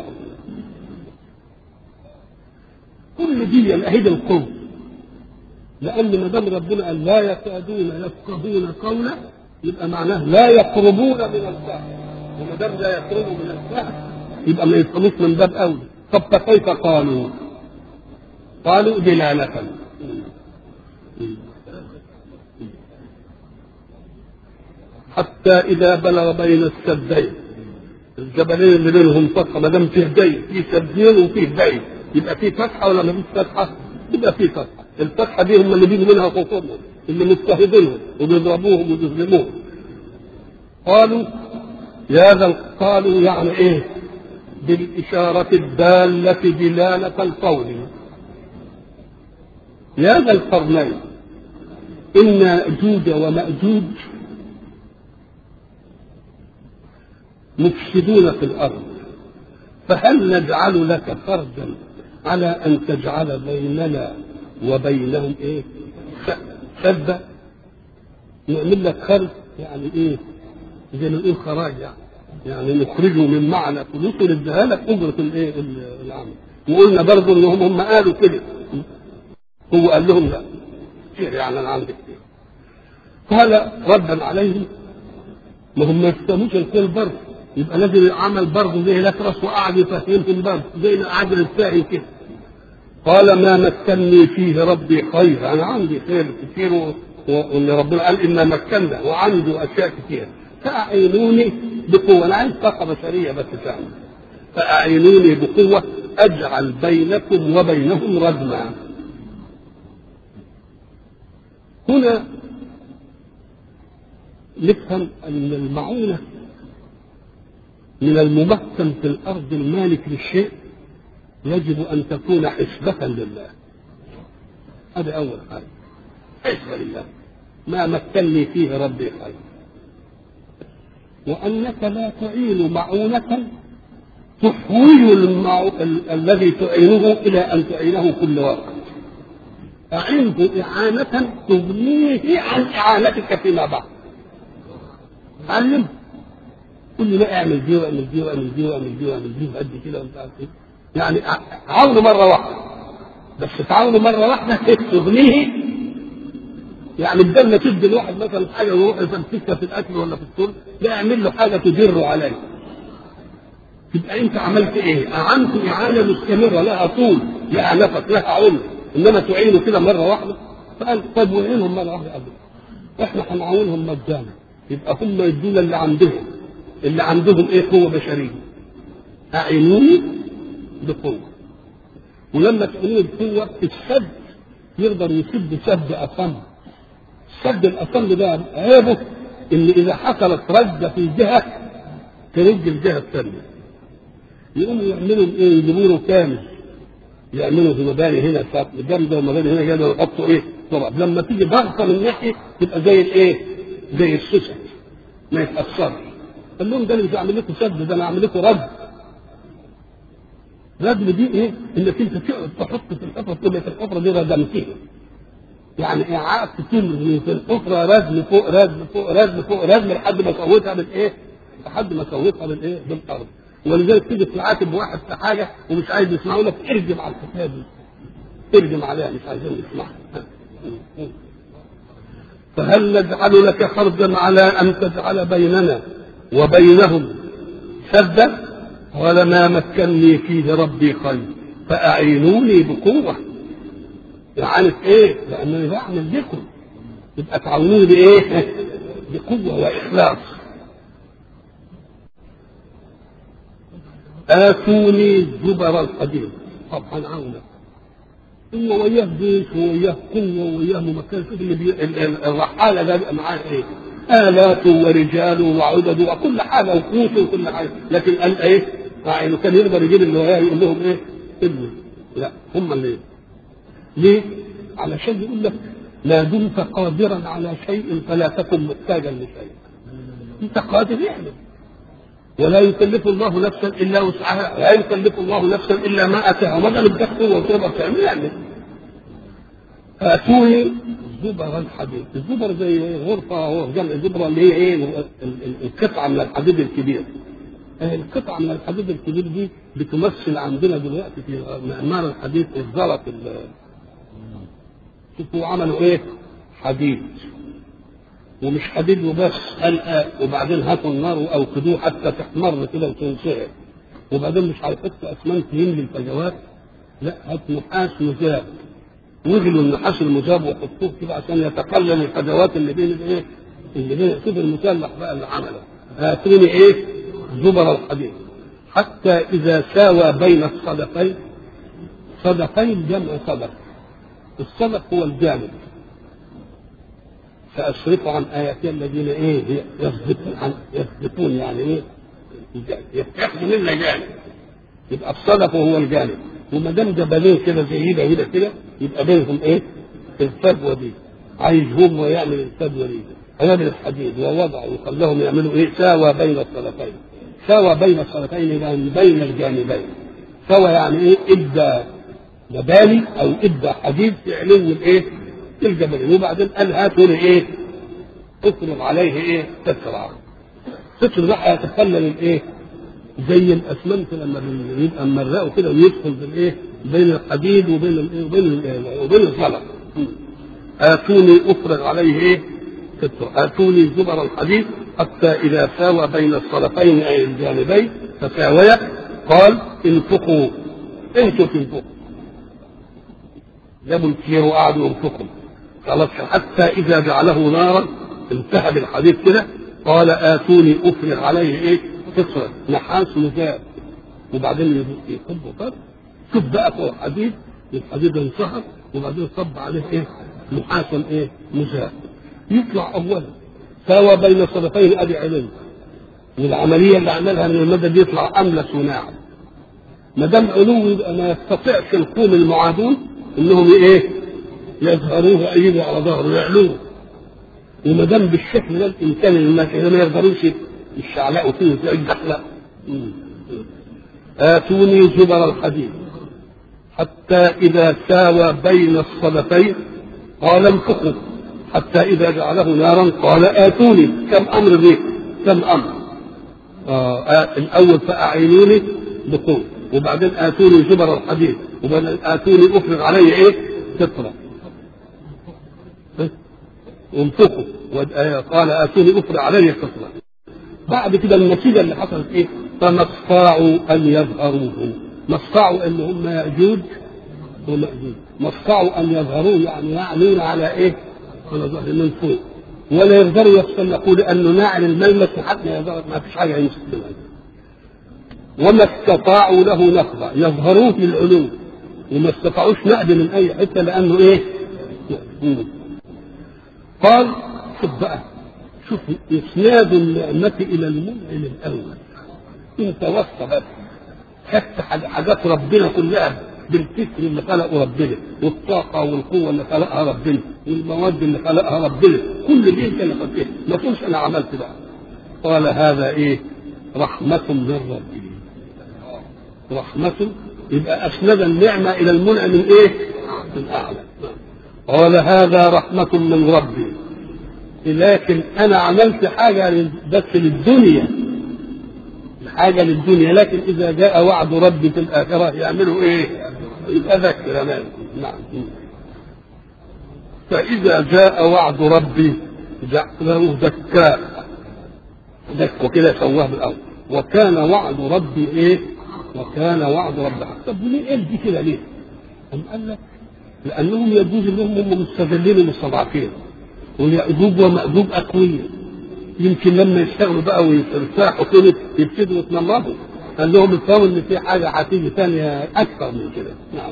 كل دي الاهيد القوم، لان ما دام ربنا قال لا يكادون يفقهون قولا يبقى معناه لا يقربون من الفهم، وما دام لا يقربوا من الفهم يبقى ما يفهموش من باب اولى. طب فكيف قالوا؟ قالوا دلالة. حتى إذا بلغ بين السدين، الجبلين اللي بينهم فتحة، ما دام فيه دين في سدين وفيه دين يبقى فيه فتحة ولا ما فيش فتحة؟ يبقى فيه فتحة. الفتحة دي هم اللي بيجوا منها خصومهم اللي مضطهدينهم وبيضربوهم وبيظلموهم. قالوا يا ذا قالوا يعني ايه؟ بالإشارة الدالة دلالة القول. يا ذا القرنين إن يأجوج ومأجوج مفسدون في الأرض، فهل نجعل لك فرجا على أن تجعل بيننا وبينهم إيه؟ سدا، نعمل لك خرج يعني إيه؟ زي ما نقول خراج يعني يعني نخرجه من معنى فلوسه نديها لك أجرة الإيه؟ العمل. وقلنا برضه إنهم هم قالوا كده، هو قال لهم لا كتير يعني أنا عندي كتير. قال ردا عليهم ما هم ما يفهموش الخير برضه، يبقى لازم يعمل برضه زي الأكرس وقعد يفهمهم برضه زي العادل السائل كده. قال ما مكنني فيه ربي خير، أنا عندي خير كتير وإن ربنا قال إنا مكنا وعنده أشياء كتير، فأعينوني بقوة، أنا عايز طاقة بشرية بس تعمل، فأعينوني بقوة أجعل بينكم وبينهم ردما. هنا نفهم أن المعونة من الممكن في الأرض المالك للشيء يجب أن تكون حسبة لله. هذا أول حاجة، حسبة لله، ما مكنني فيه ربي خير. وأنك لا تعين معونة تحوي المعو... ال... الذي تعينه إلى أن تعينه كل وقت. أعنه إعانة تغنيه عن إعانتك فيما بعد. علم كل ما اعمل دي واعمل دي واعمل دي واعمل دي واعمل دي قد كده وانت عارف ايه، يعني عاونه مره واحده بس، تعاونه مره واحده تغنيه. يعني بدل ما تدي الواحد مثلا حاجه ويروح يفلسفها في الاكل ولا في الشرب، لا اعمل له حاجه تدر عليه، تبقى انت عملت ايه؟ اعنت اعانه مستمره لها طول، لها نفس، لها عمر، انما تعينه كده مره واحده. فقال طب وعينهم مره واحده قبل احنا هنعاونهم مجانا، يبقى هم يدونا اللي عندهم، اللي عندهم ايه؟ قوه بشريه. اعينوني بقوه، ولما تعينوني بقوه السد يقدر يسد سد اصم. السد الاصم ده عيبه ان اذا حصلت رده في جهه ترد الجهه الثانيه، يقوموا يعملوا ايه؟ يجيبوا له كامل، يعملوا في مباني هنا جامده ومباني هنا جامده ويحطوا ايه؟ طبعا لما تيجي ضغطه من ناحيه تبقى زي الايه؟ زي السوسه ما يتاثرش. قال لهم ده اللي مش هعمل لكم سد، ده انا هعمل لكم رد. رد دي ايه؟ انك انت تحط في الحفره تقول لك الحفره دي ردمتين، يعني اعاده تمري في الحفره ردم فوق ردم فوق ردم فوق ردم لحد ما سويتها بالايه؟ لحد ما سويتها بالايه؟ بالارض. ولذلك تيجي تعاتب واحد في حاجه ومش عايز يسمعه لك، ارجم على الحكايه دي، ارجم عليها، مش عايزين نسمعها. فهل نجعل لك خرجا على ان تجعل بيننا وبينهم سدا؟ قال ما مكنني فيه ربي خير فأعينوني بقوة. يعني ايه؟ لأنني بعمل لكم، يبقى تعاونوني بإيه؟ بقوة وإخلاص. آتوني زبر الحديد، طبعا عونك هو وياه جيش ووياه قوة ووياه ممكن. شوف اللي بي... الرحالة ده بيبقى معاه ايه؟ آلات ورجال وعدد وكل حاجة وقوت وكل حاجة، لكن قال ايه؟ يعني كان يقدر يجيب اللي وياه يقول لهم ايه؟ ابني. لا، هم اللي ليه؟ علشان يقول لك لا دمت قادرا على شيء فلا تكن محتاجا لشيء. انت قادر يعمل، ولا يكلف الله نفسا الا وسعها، لا يكلف الله نفسا الا ما اتاها، ما دام اداك قوه وتقدر تعمل اعمل. اتوني زبر الحديد، الزبر زي غرفه جمع زبره اللي هي ايه؟ القطعه من الحديد الكبير. القطعه من الحديد الكبير دي بتمثل عندنا دلوقتي في معمار الحديد الزلط. شوفوا عملوا ايه؟ حديد، ومش حديد وبس، قال وبعدين هاتوا النار واوقدوه حتى تحمر كده وتنشعر، وبعدين مش هيحطوا اسمنت يملي الفجوات، لا هات نحاس مذاب، وغلوا النحاس المذاب وحطوه كده عشان يتقلل الفجوات اللي بين الايه؟ اللي بين. شوف المسلح بقى اللي عمله، هاتوني ايه؟ زبر الحديد، حتى اذا ساوى بين الصدفين، صدفين جمع صدف، الصدف هو الجانب، سأصرف عن آياتي الذين إيه يصدفون عن يصدفون يعني إيه يتخذوا منا جانب، يبقى الصدف هو الجانب، وما دام جبلين كده زي ده كده كده يبقى بينهم إيه الفجوة دي، عايز هم ويعمل الفجوة دي عمل الحديد ووضع وخلاهم يعملوا إيه ساوى بين الصدفين، ساوى بين الصدفين يعني بين الجانبين، سوى يعني إيه إدى مباني أو إدى حديد في علو الإيه الجبلين، وبعدين قال هاتوا لي إيه افرض عليه إيه تسرع تسرع بقى يتخلل الإيه زي الأسمنت لما يبقى مرقه كده ويدخل بالإيه بين الحديد وبين الإيه وبين الإيه وبين الزلط. آتوني افرغ عليه إيه تسرع، آتوني زبر الحديد حتى إذا ساوى بين الصدفين أي الجانبين فساويا قال انفقوا انتوا تنفقوا، جابوا الكير وقعدوا ينفقوا خلاص حتى إذا جعله نارا انتهى بالحديد كده قال آتوني أفرغ عليه إيه قصرة نحاس مذاب، وبعدين يصبوا فرق شوف بقى فوق الحديد الحديد انصهر وبعدين صب عليه إيه نحاسا إيه مذاب، يطلع أولا ساوى بين الصدفين أدي علم، والعملية اللي عملها من المدد يطلع أملس وناعم، ما دام علو يبقى ما يستطيعش القوم المعادون انهم ايه يظهروه ايده على ظهره يعلوه، وما دام بالشكل ده الانسان الماشي ما يقدروش يشعلقوا فيه في الدخله. آتوني زبر الحديد حتى إذا ساوى بين الصدفين قال انفقوا حتى إذا جعله نارا قال آتوني كم أمر ذي كم أمر آه آه الأول فأعينوني بقوة وبعدين آتوني زبر الحديد وبعدين آتوني أفرغ عليه إيه قطرة وانفقوا قال آتوني أفرغ عليه قطرة. بعد كده النتيجة اللي حصلت إيه فما استطاعوا أن يظهروه، ما استطاعوا أن هم يأجوج ومأجوج، ما استطاعوا أن يظهروه يعني يعلون على إيه على ظهر من فوق، ولا يقدروا يتسلقوا لأنه ناعل الملمس حتى يظهر ما فيش حاجة يمسك منها، وما استطاعوا له نقبة يظهروه في العلو وما استطاعوش نقد من أي حتة لأنه إيه قال شوف بقى شوف إسناد النعمة إلى المنعم الأول، أنت وصف بس خدت حاجات ربنا كلها بالفكر اللي خلقه ربنا والطاقة والقوة اللي خلقها ربنا والمواد اللي خلقها ربنا كل دي أنت اللي خدتها ما تقولش أنا عملت ده. قال هذا إيه رحمة من ربي، رحمة يبقى أسند النعمة إلى المنعم من إيه الأعلى. قال هذا رحمة من ربي لكن أنا عملت حاجة بس للدنيا حاجة للدنيا، لكن إذا جاء وعد ربي في الآخرة يعملوا إيه يبقى ذكر نعم. فإذا جاء وعد ربي جعله ذكاء ذك وكده سواه بالأول وكان وعد ربي إيه وكان وعد ربي. طب ليه قال دي كده ليه؟ أم قال لك لأنهم يجوز لهم هم مستذلين ومستضعفين ويأجوج ومأجوج أقوياء، يمكن لما يشتغلوا بقى ويرتاحوا كده يبتدوا يتنمروا، قال لهم الفهم ان في حاجه هتيجي ثانيه اكثر من كده. نعم.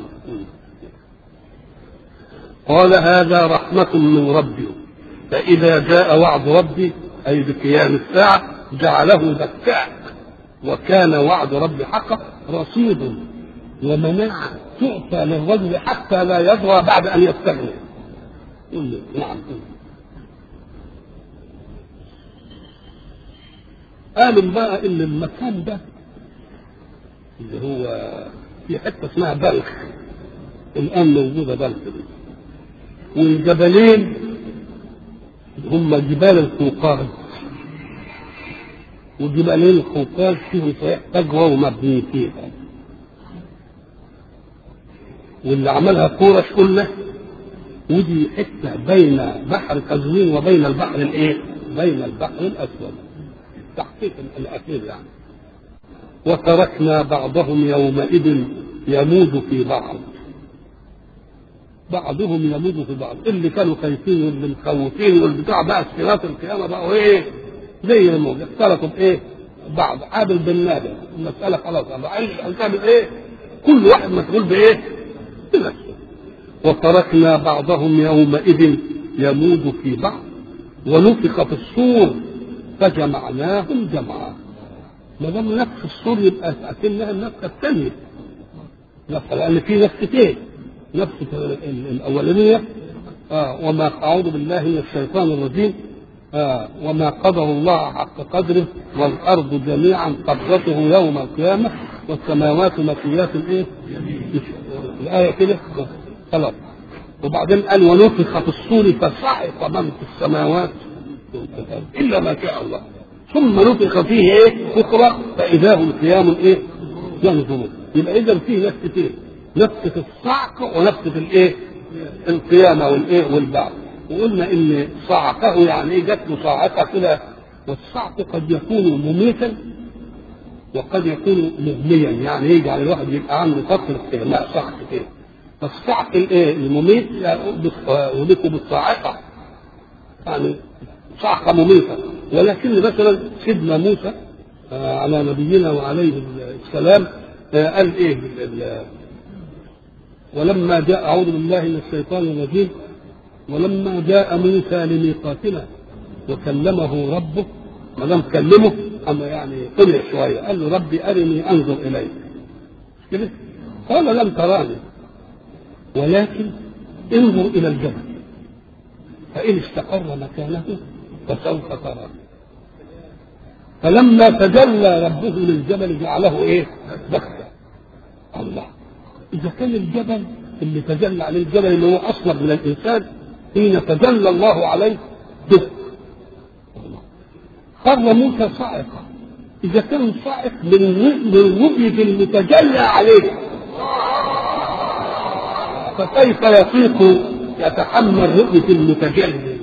قال هذا رحمة من ربي فإذا جاء وعد ربي أي بقيام الساعة جعله دكاء وكان وعد ربي حقا رصيد ومناعة تعطى للرجل حتى لا يضرى بعد أن يستغني. نعم. قالوا بقى ان المكان ده اللي هو في حته اسمها بلخ الان موجوده بلخ دي، والجبلين هم جبال القوقاز، وجبالين القوقاز فيهم صحيح فجوه ومبني فيها، واللي عملها قورش قلنا ودي حته بين بحر قزوين وبين البحر الايه؟ بين البحر الاسود تحقيق الأخير يعني. وتركنا بعضهم يومئذ يموج في بعض، بعضهم يموج في بعض، اللي كانوا خايفين واللي مخوفين والبتاع بقى صراط القيامة بقوا ايه زي الموج اختلطوا بايه بعض عابل بالنابل، المسألة خلاص هنعمل ايه كل واحد مسؤول بايه بنفسه. وتركنا بعضهم يومئذ يموج في بعض ونفخ في الصور فجمعناهم جمعا. ما دام نفخ الصور يبقى اكنها النفخه الثانيه، لان في نفختين، نفخه الاولانيه آه وما اعوذ بالله من الشيطان الرجيم آه وما قدر الله حق قدره والارض جميعا قبضته يوم القيامه والسماوات مطويات ايه؟ الايه كده خلاص. وبعدين قال ونفخ في الصور فصعق من في السماوات الا ما شاء الله ثم نفخ فيه ايه؟ اخرى فاذا هم قيام ايه؟ ينظرون. يبقى اذا فيه نفختين، نفخه الصعق ونفخه الايه؟ القيامه والايه؟ والبعث. وقلنا ان صعقه يعني ايه؟ جت له صاعقه كده، والصعق قد يكون مميتا وقد يكون مغنيا، يعني يجعل الواحد يبقى عنده فتره استغناء صعق كده. فالصعق الايه؟ المميت يهلكه بالصاعقه، يعني صعقه مميته. ولكن مثلا سيدنا موسى آه على نبينا وعليه السلام آه قال ايه؟ ولما جاء اعوذ بالله من الشيطان الرجيم ولما جاء موسى لميقاتنا وكلمه ربه، ما دام كلمه اما يعني طلع شويه قال له ربي ارني انظر اليك كده، قال لم تراني ولكن انظر الى الجبل فان استقر مكانه فسوف تراني. فلما تجلى ربه للجبل جعله ايه؟ دكا. الله، اذا كان الجبل اللي تجلى عليه الجبل اللي هو اصلب من الانسان حين تجلى الله عليه دك، خر موسى صاعقه. اذا كان صاعق من رؤيه المتجلى عليه فكيف يطيق يتحمل رؤيه المتجلى؟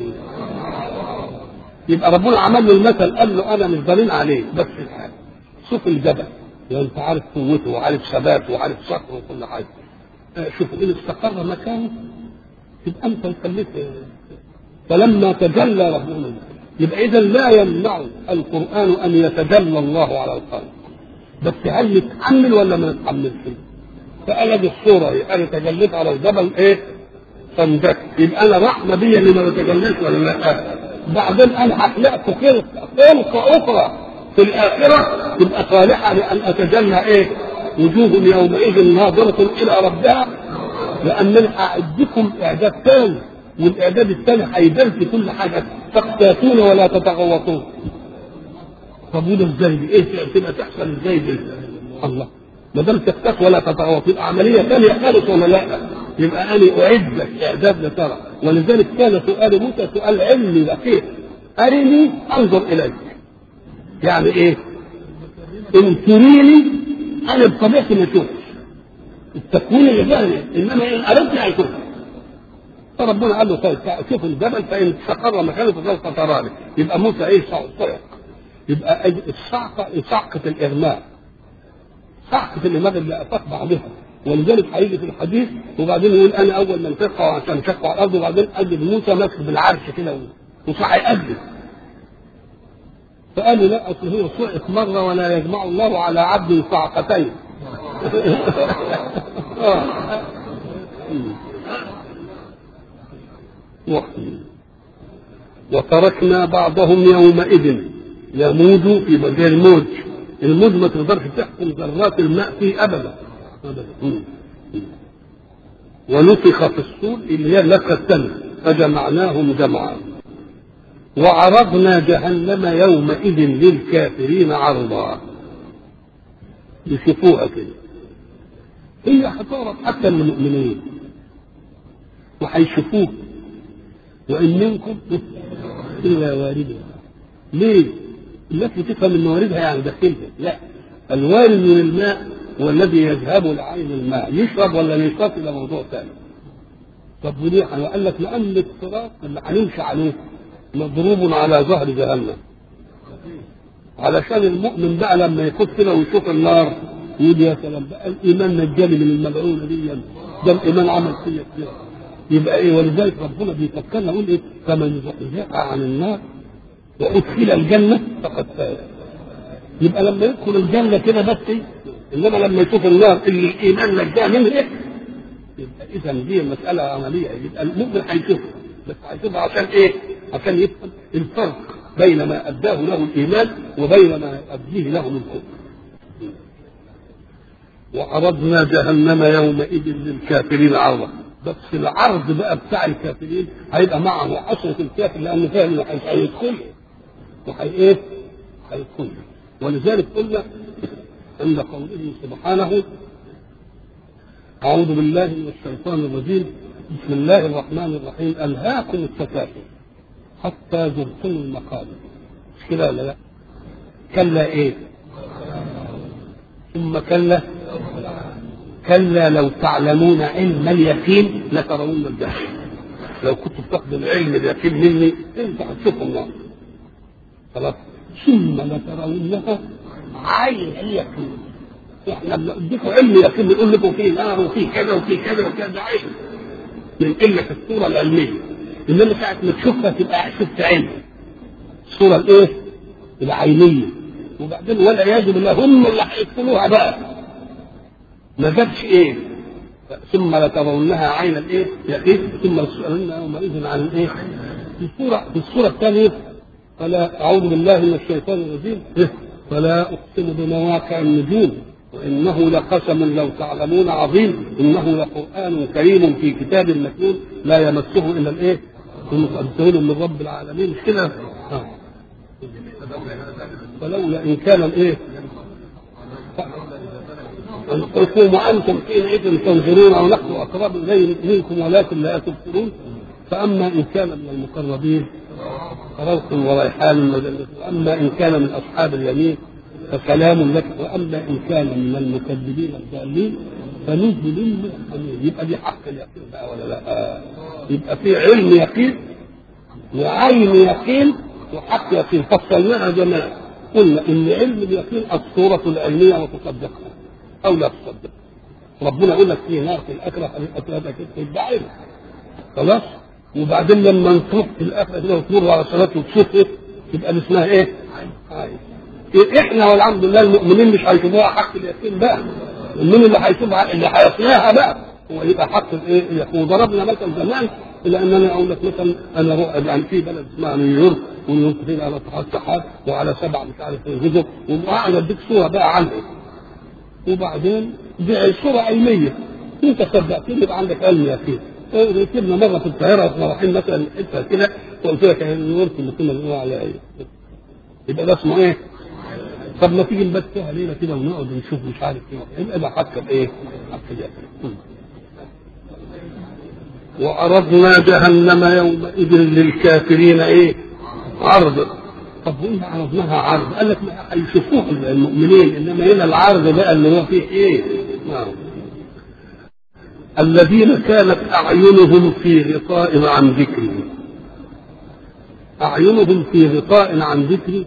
يبقى ربنا عمل له المثل، قال له انا مش ضليل عليه بس الحال شوف الجبل، يعني انت عارف قوته وعارف ثباته وعارف صخره وكل حاجه، شوف ان استقر مكانه يبقى انت خليت. فلما تجلى ربنا، يبقى اذا لا يمنع القران ان يتجلى الله على الخلق، بس هل نتحمل ولا ما نتحملش؟ فقال دي الصوره انا تجليت على الجبل ايه؟ فاندك، يبقى انا رحمه بي اللي ما بتجليش ولا لا؟ بعدين انا اخلقت خلق خلقه اخرى في الاخره تبقى صالحه لان اتجلى ايه؟ وجوه يومئذ ناظره الى ربها، لانني اعدكم اعداد ثاني، والاعداد الثاني هيبان في كل حاجه، تقتاتون ولا تتغوطون. طب وده ازاي دي؟ ايه تبقى تحصل ازاي دي؟ الله، ما دام تقتات ولا تتغوطون عمليه ثانيه خالص ولا لا؟ يبقى انا اعد لك اعداد لترى. ولذلك كان سؤال موسى سؤال علمي دقيق، ارني انظر اليك. يعني ايه؟ ان تريني انا بطبيعتي ما اشوفش التكوين اللي جاي، انما ان اردت اشوف. فربنا قال له طيب شوف الجبل فان استقر مكانه فسوف تراني. يبقى موسى ايه؟ صعق. يبقى الصعقه صعقه الاغماء، صعقه الإمام اللي أتقبع بها. ولذلك هيجي في الحديث وبعدين يقول انا اول من تقع عشان شقوا على الارض، وبعدين قلب موسى ماسك بالعرش كده وصح يقلب. فقالوا لا اصل هو صعق مره ولا يجمع الله على عبد صعقتين. وتركنا بعضهم يومئذ يموج في بدل الموج. الموج ما تقدرش تحكم ذرات الماء فيه ابدا. ونفخ في الصور اللي هي اللفه الثانيه فجمعناهم جمعا وعرضنا جهنم يومئذ للكافرين عرضا. يشوفوها كده، هي هتعرض حتى للمؤمنين وهيشوفوه وان منكم الا واردها. ليه؟ الناس بتفهم ان واردها يعني داخلها، لا، الوارد من الماء هو الذي يذهب لعين الماء، يشرب ولا ما يشربش ده موضوع ثاني. طب وليه؟ قال لك لان الصراط اللي هنمشي عليه مضروب على ظهر جهنم، علشان المؤمن بقى لما يخش كده ويشوف النار يقول يا سلام بقى الايمان نجاني من الملعونه دي، ده الايمان عمل فيا كده. يبقى ايه؟ ولذلك ربنا بيفكرنا يقول ايه؟ فمن زحزح عن النار وادخل الجنه فقد فاز. يبقى لما يدخل الجنه كده بس ايه؟ انما لما يشوف النار اللي الايمان نجاه منه ايه؟ يبقى اذا دي مساله عمليه. يبقى المؤمن هيشوفها، بس هيشوفها عشان ايه؟ عشان يفهم الفرق بين ما أداه له الإيمان وبين ما أديه له من كفر. وعرضنا جهنم يومئذ للكافرين عرضا. بس العرض بقى بتاع الكافرين هيبقى معه عشرة الكافر لأنه فاهم إنه هيدخل وهي إيه؟ هيدخل. ولذلك قلنا عند قوله سبحانه: أعوذ بالله من الشيطان الرجيم، بسم الله الرحمن الرحيم، ألهاكم التكاثر حتى زرتم المقابر. مش كده ولا لا؟ كلا إيه؟ ثم كلا كلا لو تعلمون علم اليقين لترون الجحيم. لو كنت بتاخذ العلم اليقين مني انت هتشوف النار. خلاص. ثم لترونها عين اليقين. احنا بنديكم علم يقين نقول لكم فيه نار وفيه كذا وفيه كذا وكذا عين. بنقل لك الصوره العلميه. انما ساعه ما تشوفها تبقى شفت علم. الصوره الايه؟ العينيه. وبعدين والعياذ بالله هم اللي هيدخلوها بقى. ما جابش ايه؟ ثم لترونها عين الايه؟ يقين ثم لتسألن يومئذ عن الايه؟ في الصوره في الصوره الثانيه فلا اعوذ بالله من الشيطان الرجيم فلا اقسم بمواقع النجوم وانه لقسم لو تعلمون عظيم انه لقرآن كريم في كتاب مكنون لا يمسه الا الايه؟ المقدسون من رب العالمين. مش كده؟ اه فلولا ان كان الايه؟ قلتم وانتم حينئذ تنظرون او نحن اقرب اليه منكم ولكن لا تبصرون. فاما ان كان من المقربين فروح وريحان وجنة، واما ان كان من اصحاب اليمين فسلام لك، واما ان كان من المكذبين الضالين فنزل من حميم. يبقى دي حق اليقين بقى ولا لا؟ يبقى في علم يقين وعين يقين وحق يقين. فصلناها جماعه قلنا ان علم اليقين الصوره العلميه وتصدقها او لا تصدق. ربنا يقول لك في نار في الاخره هتبقى تبقى علم. خلاص. وبعدين لما نروح في الاخره كده وتمر على صلاه وتشوف ايه تبقى اسمها ايه؟ عين. احنا والحمد لله المؤمنين مش هيشوفوها حق اليقين بقى. المؤمن اللي هيشوفها اللي هيصنعها بقى هو يبقى حق الايه؟ اليقين. وضربنا مثل زمان الى انني اقول لك مثلا انا روح يعني في بلد اسمها نيويورك ونيويورك فيها على سحاب وعلى سبع مش عارف الجزر وقاعد اديك صوره بقى عنها. وبعدين دي صوره علميه انت صدقتني يبقى عندك علم يقين. ركبنا مره في القاهره واحنا رايحين مثلا حته كده وقلت لك نيويورك اللي كنا بنقول عليها ايه؟ يبقى ده اسمه ايه؟ طب ما تيجي نبات فيها ليله كده ونقعد نشوف مش عارف ايه يبقى ده حق بايه؟ حق اليقين. وعرضنا جهنم يومئذ للكافرين ايه؟ عرض. طب وإن عرضناها عرض قال لك هيشوفوها المؤمنين انما هنا العرض بقى اللي هو فيه ايه؟ نعم. الذين كانت اعينهم في غطاء عن ذكري. اعينهم في غطاء عن ذكري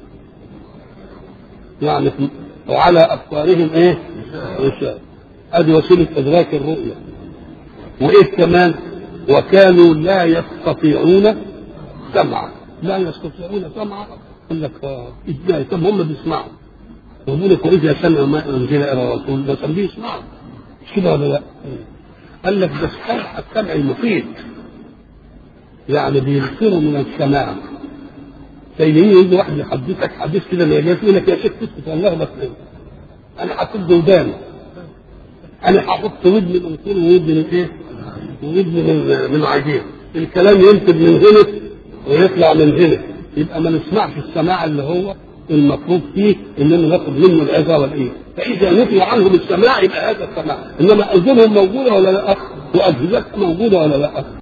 يعني وعلى ابصارهم ايه؟ غشاوة. ادي وسيله ادراك الرؤيه. وايه كمان؟ وكانوا لا يستطيعون سمعا. لا يستطيعون سمعا. قال لك ازاي؟ طب هم بيسمعوا. يقول لك واذا سمعوا ما انزل الى الرسول بس بيسمعوا. مش كده ولا لا؟ قال لك بس السمع المفيد يعني بيبصروا من السماع. زي يجي واحد يحدثك حديث كده ما يقول لك يا شيخ تسكت والله بس انا هحط وداني انا هحط ودني من طول ودني من ايه؟ ودني من من عجين. الكلام ينتج من هنا ويطلع من هنا. يبقى ما نسمعش السماع اللي هو المطلوب فيه اننا ناخد منه العظه والايه. فاذا نفي عنهم السماع يبقى هذا السماع. انما اذنهم موجوده ولا لا؟ واجهزتهم موجوده ولا لا؟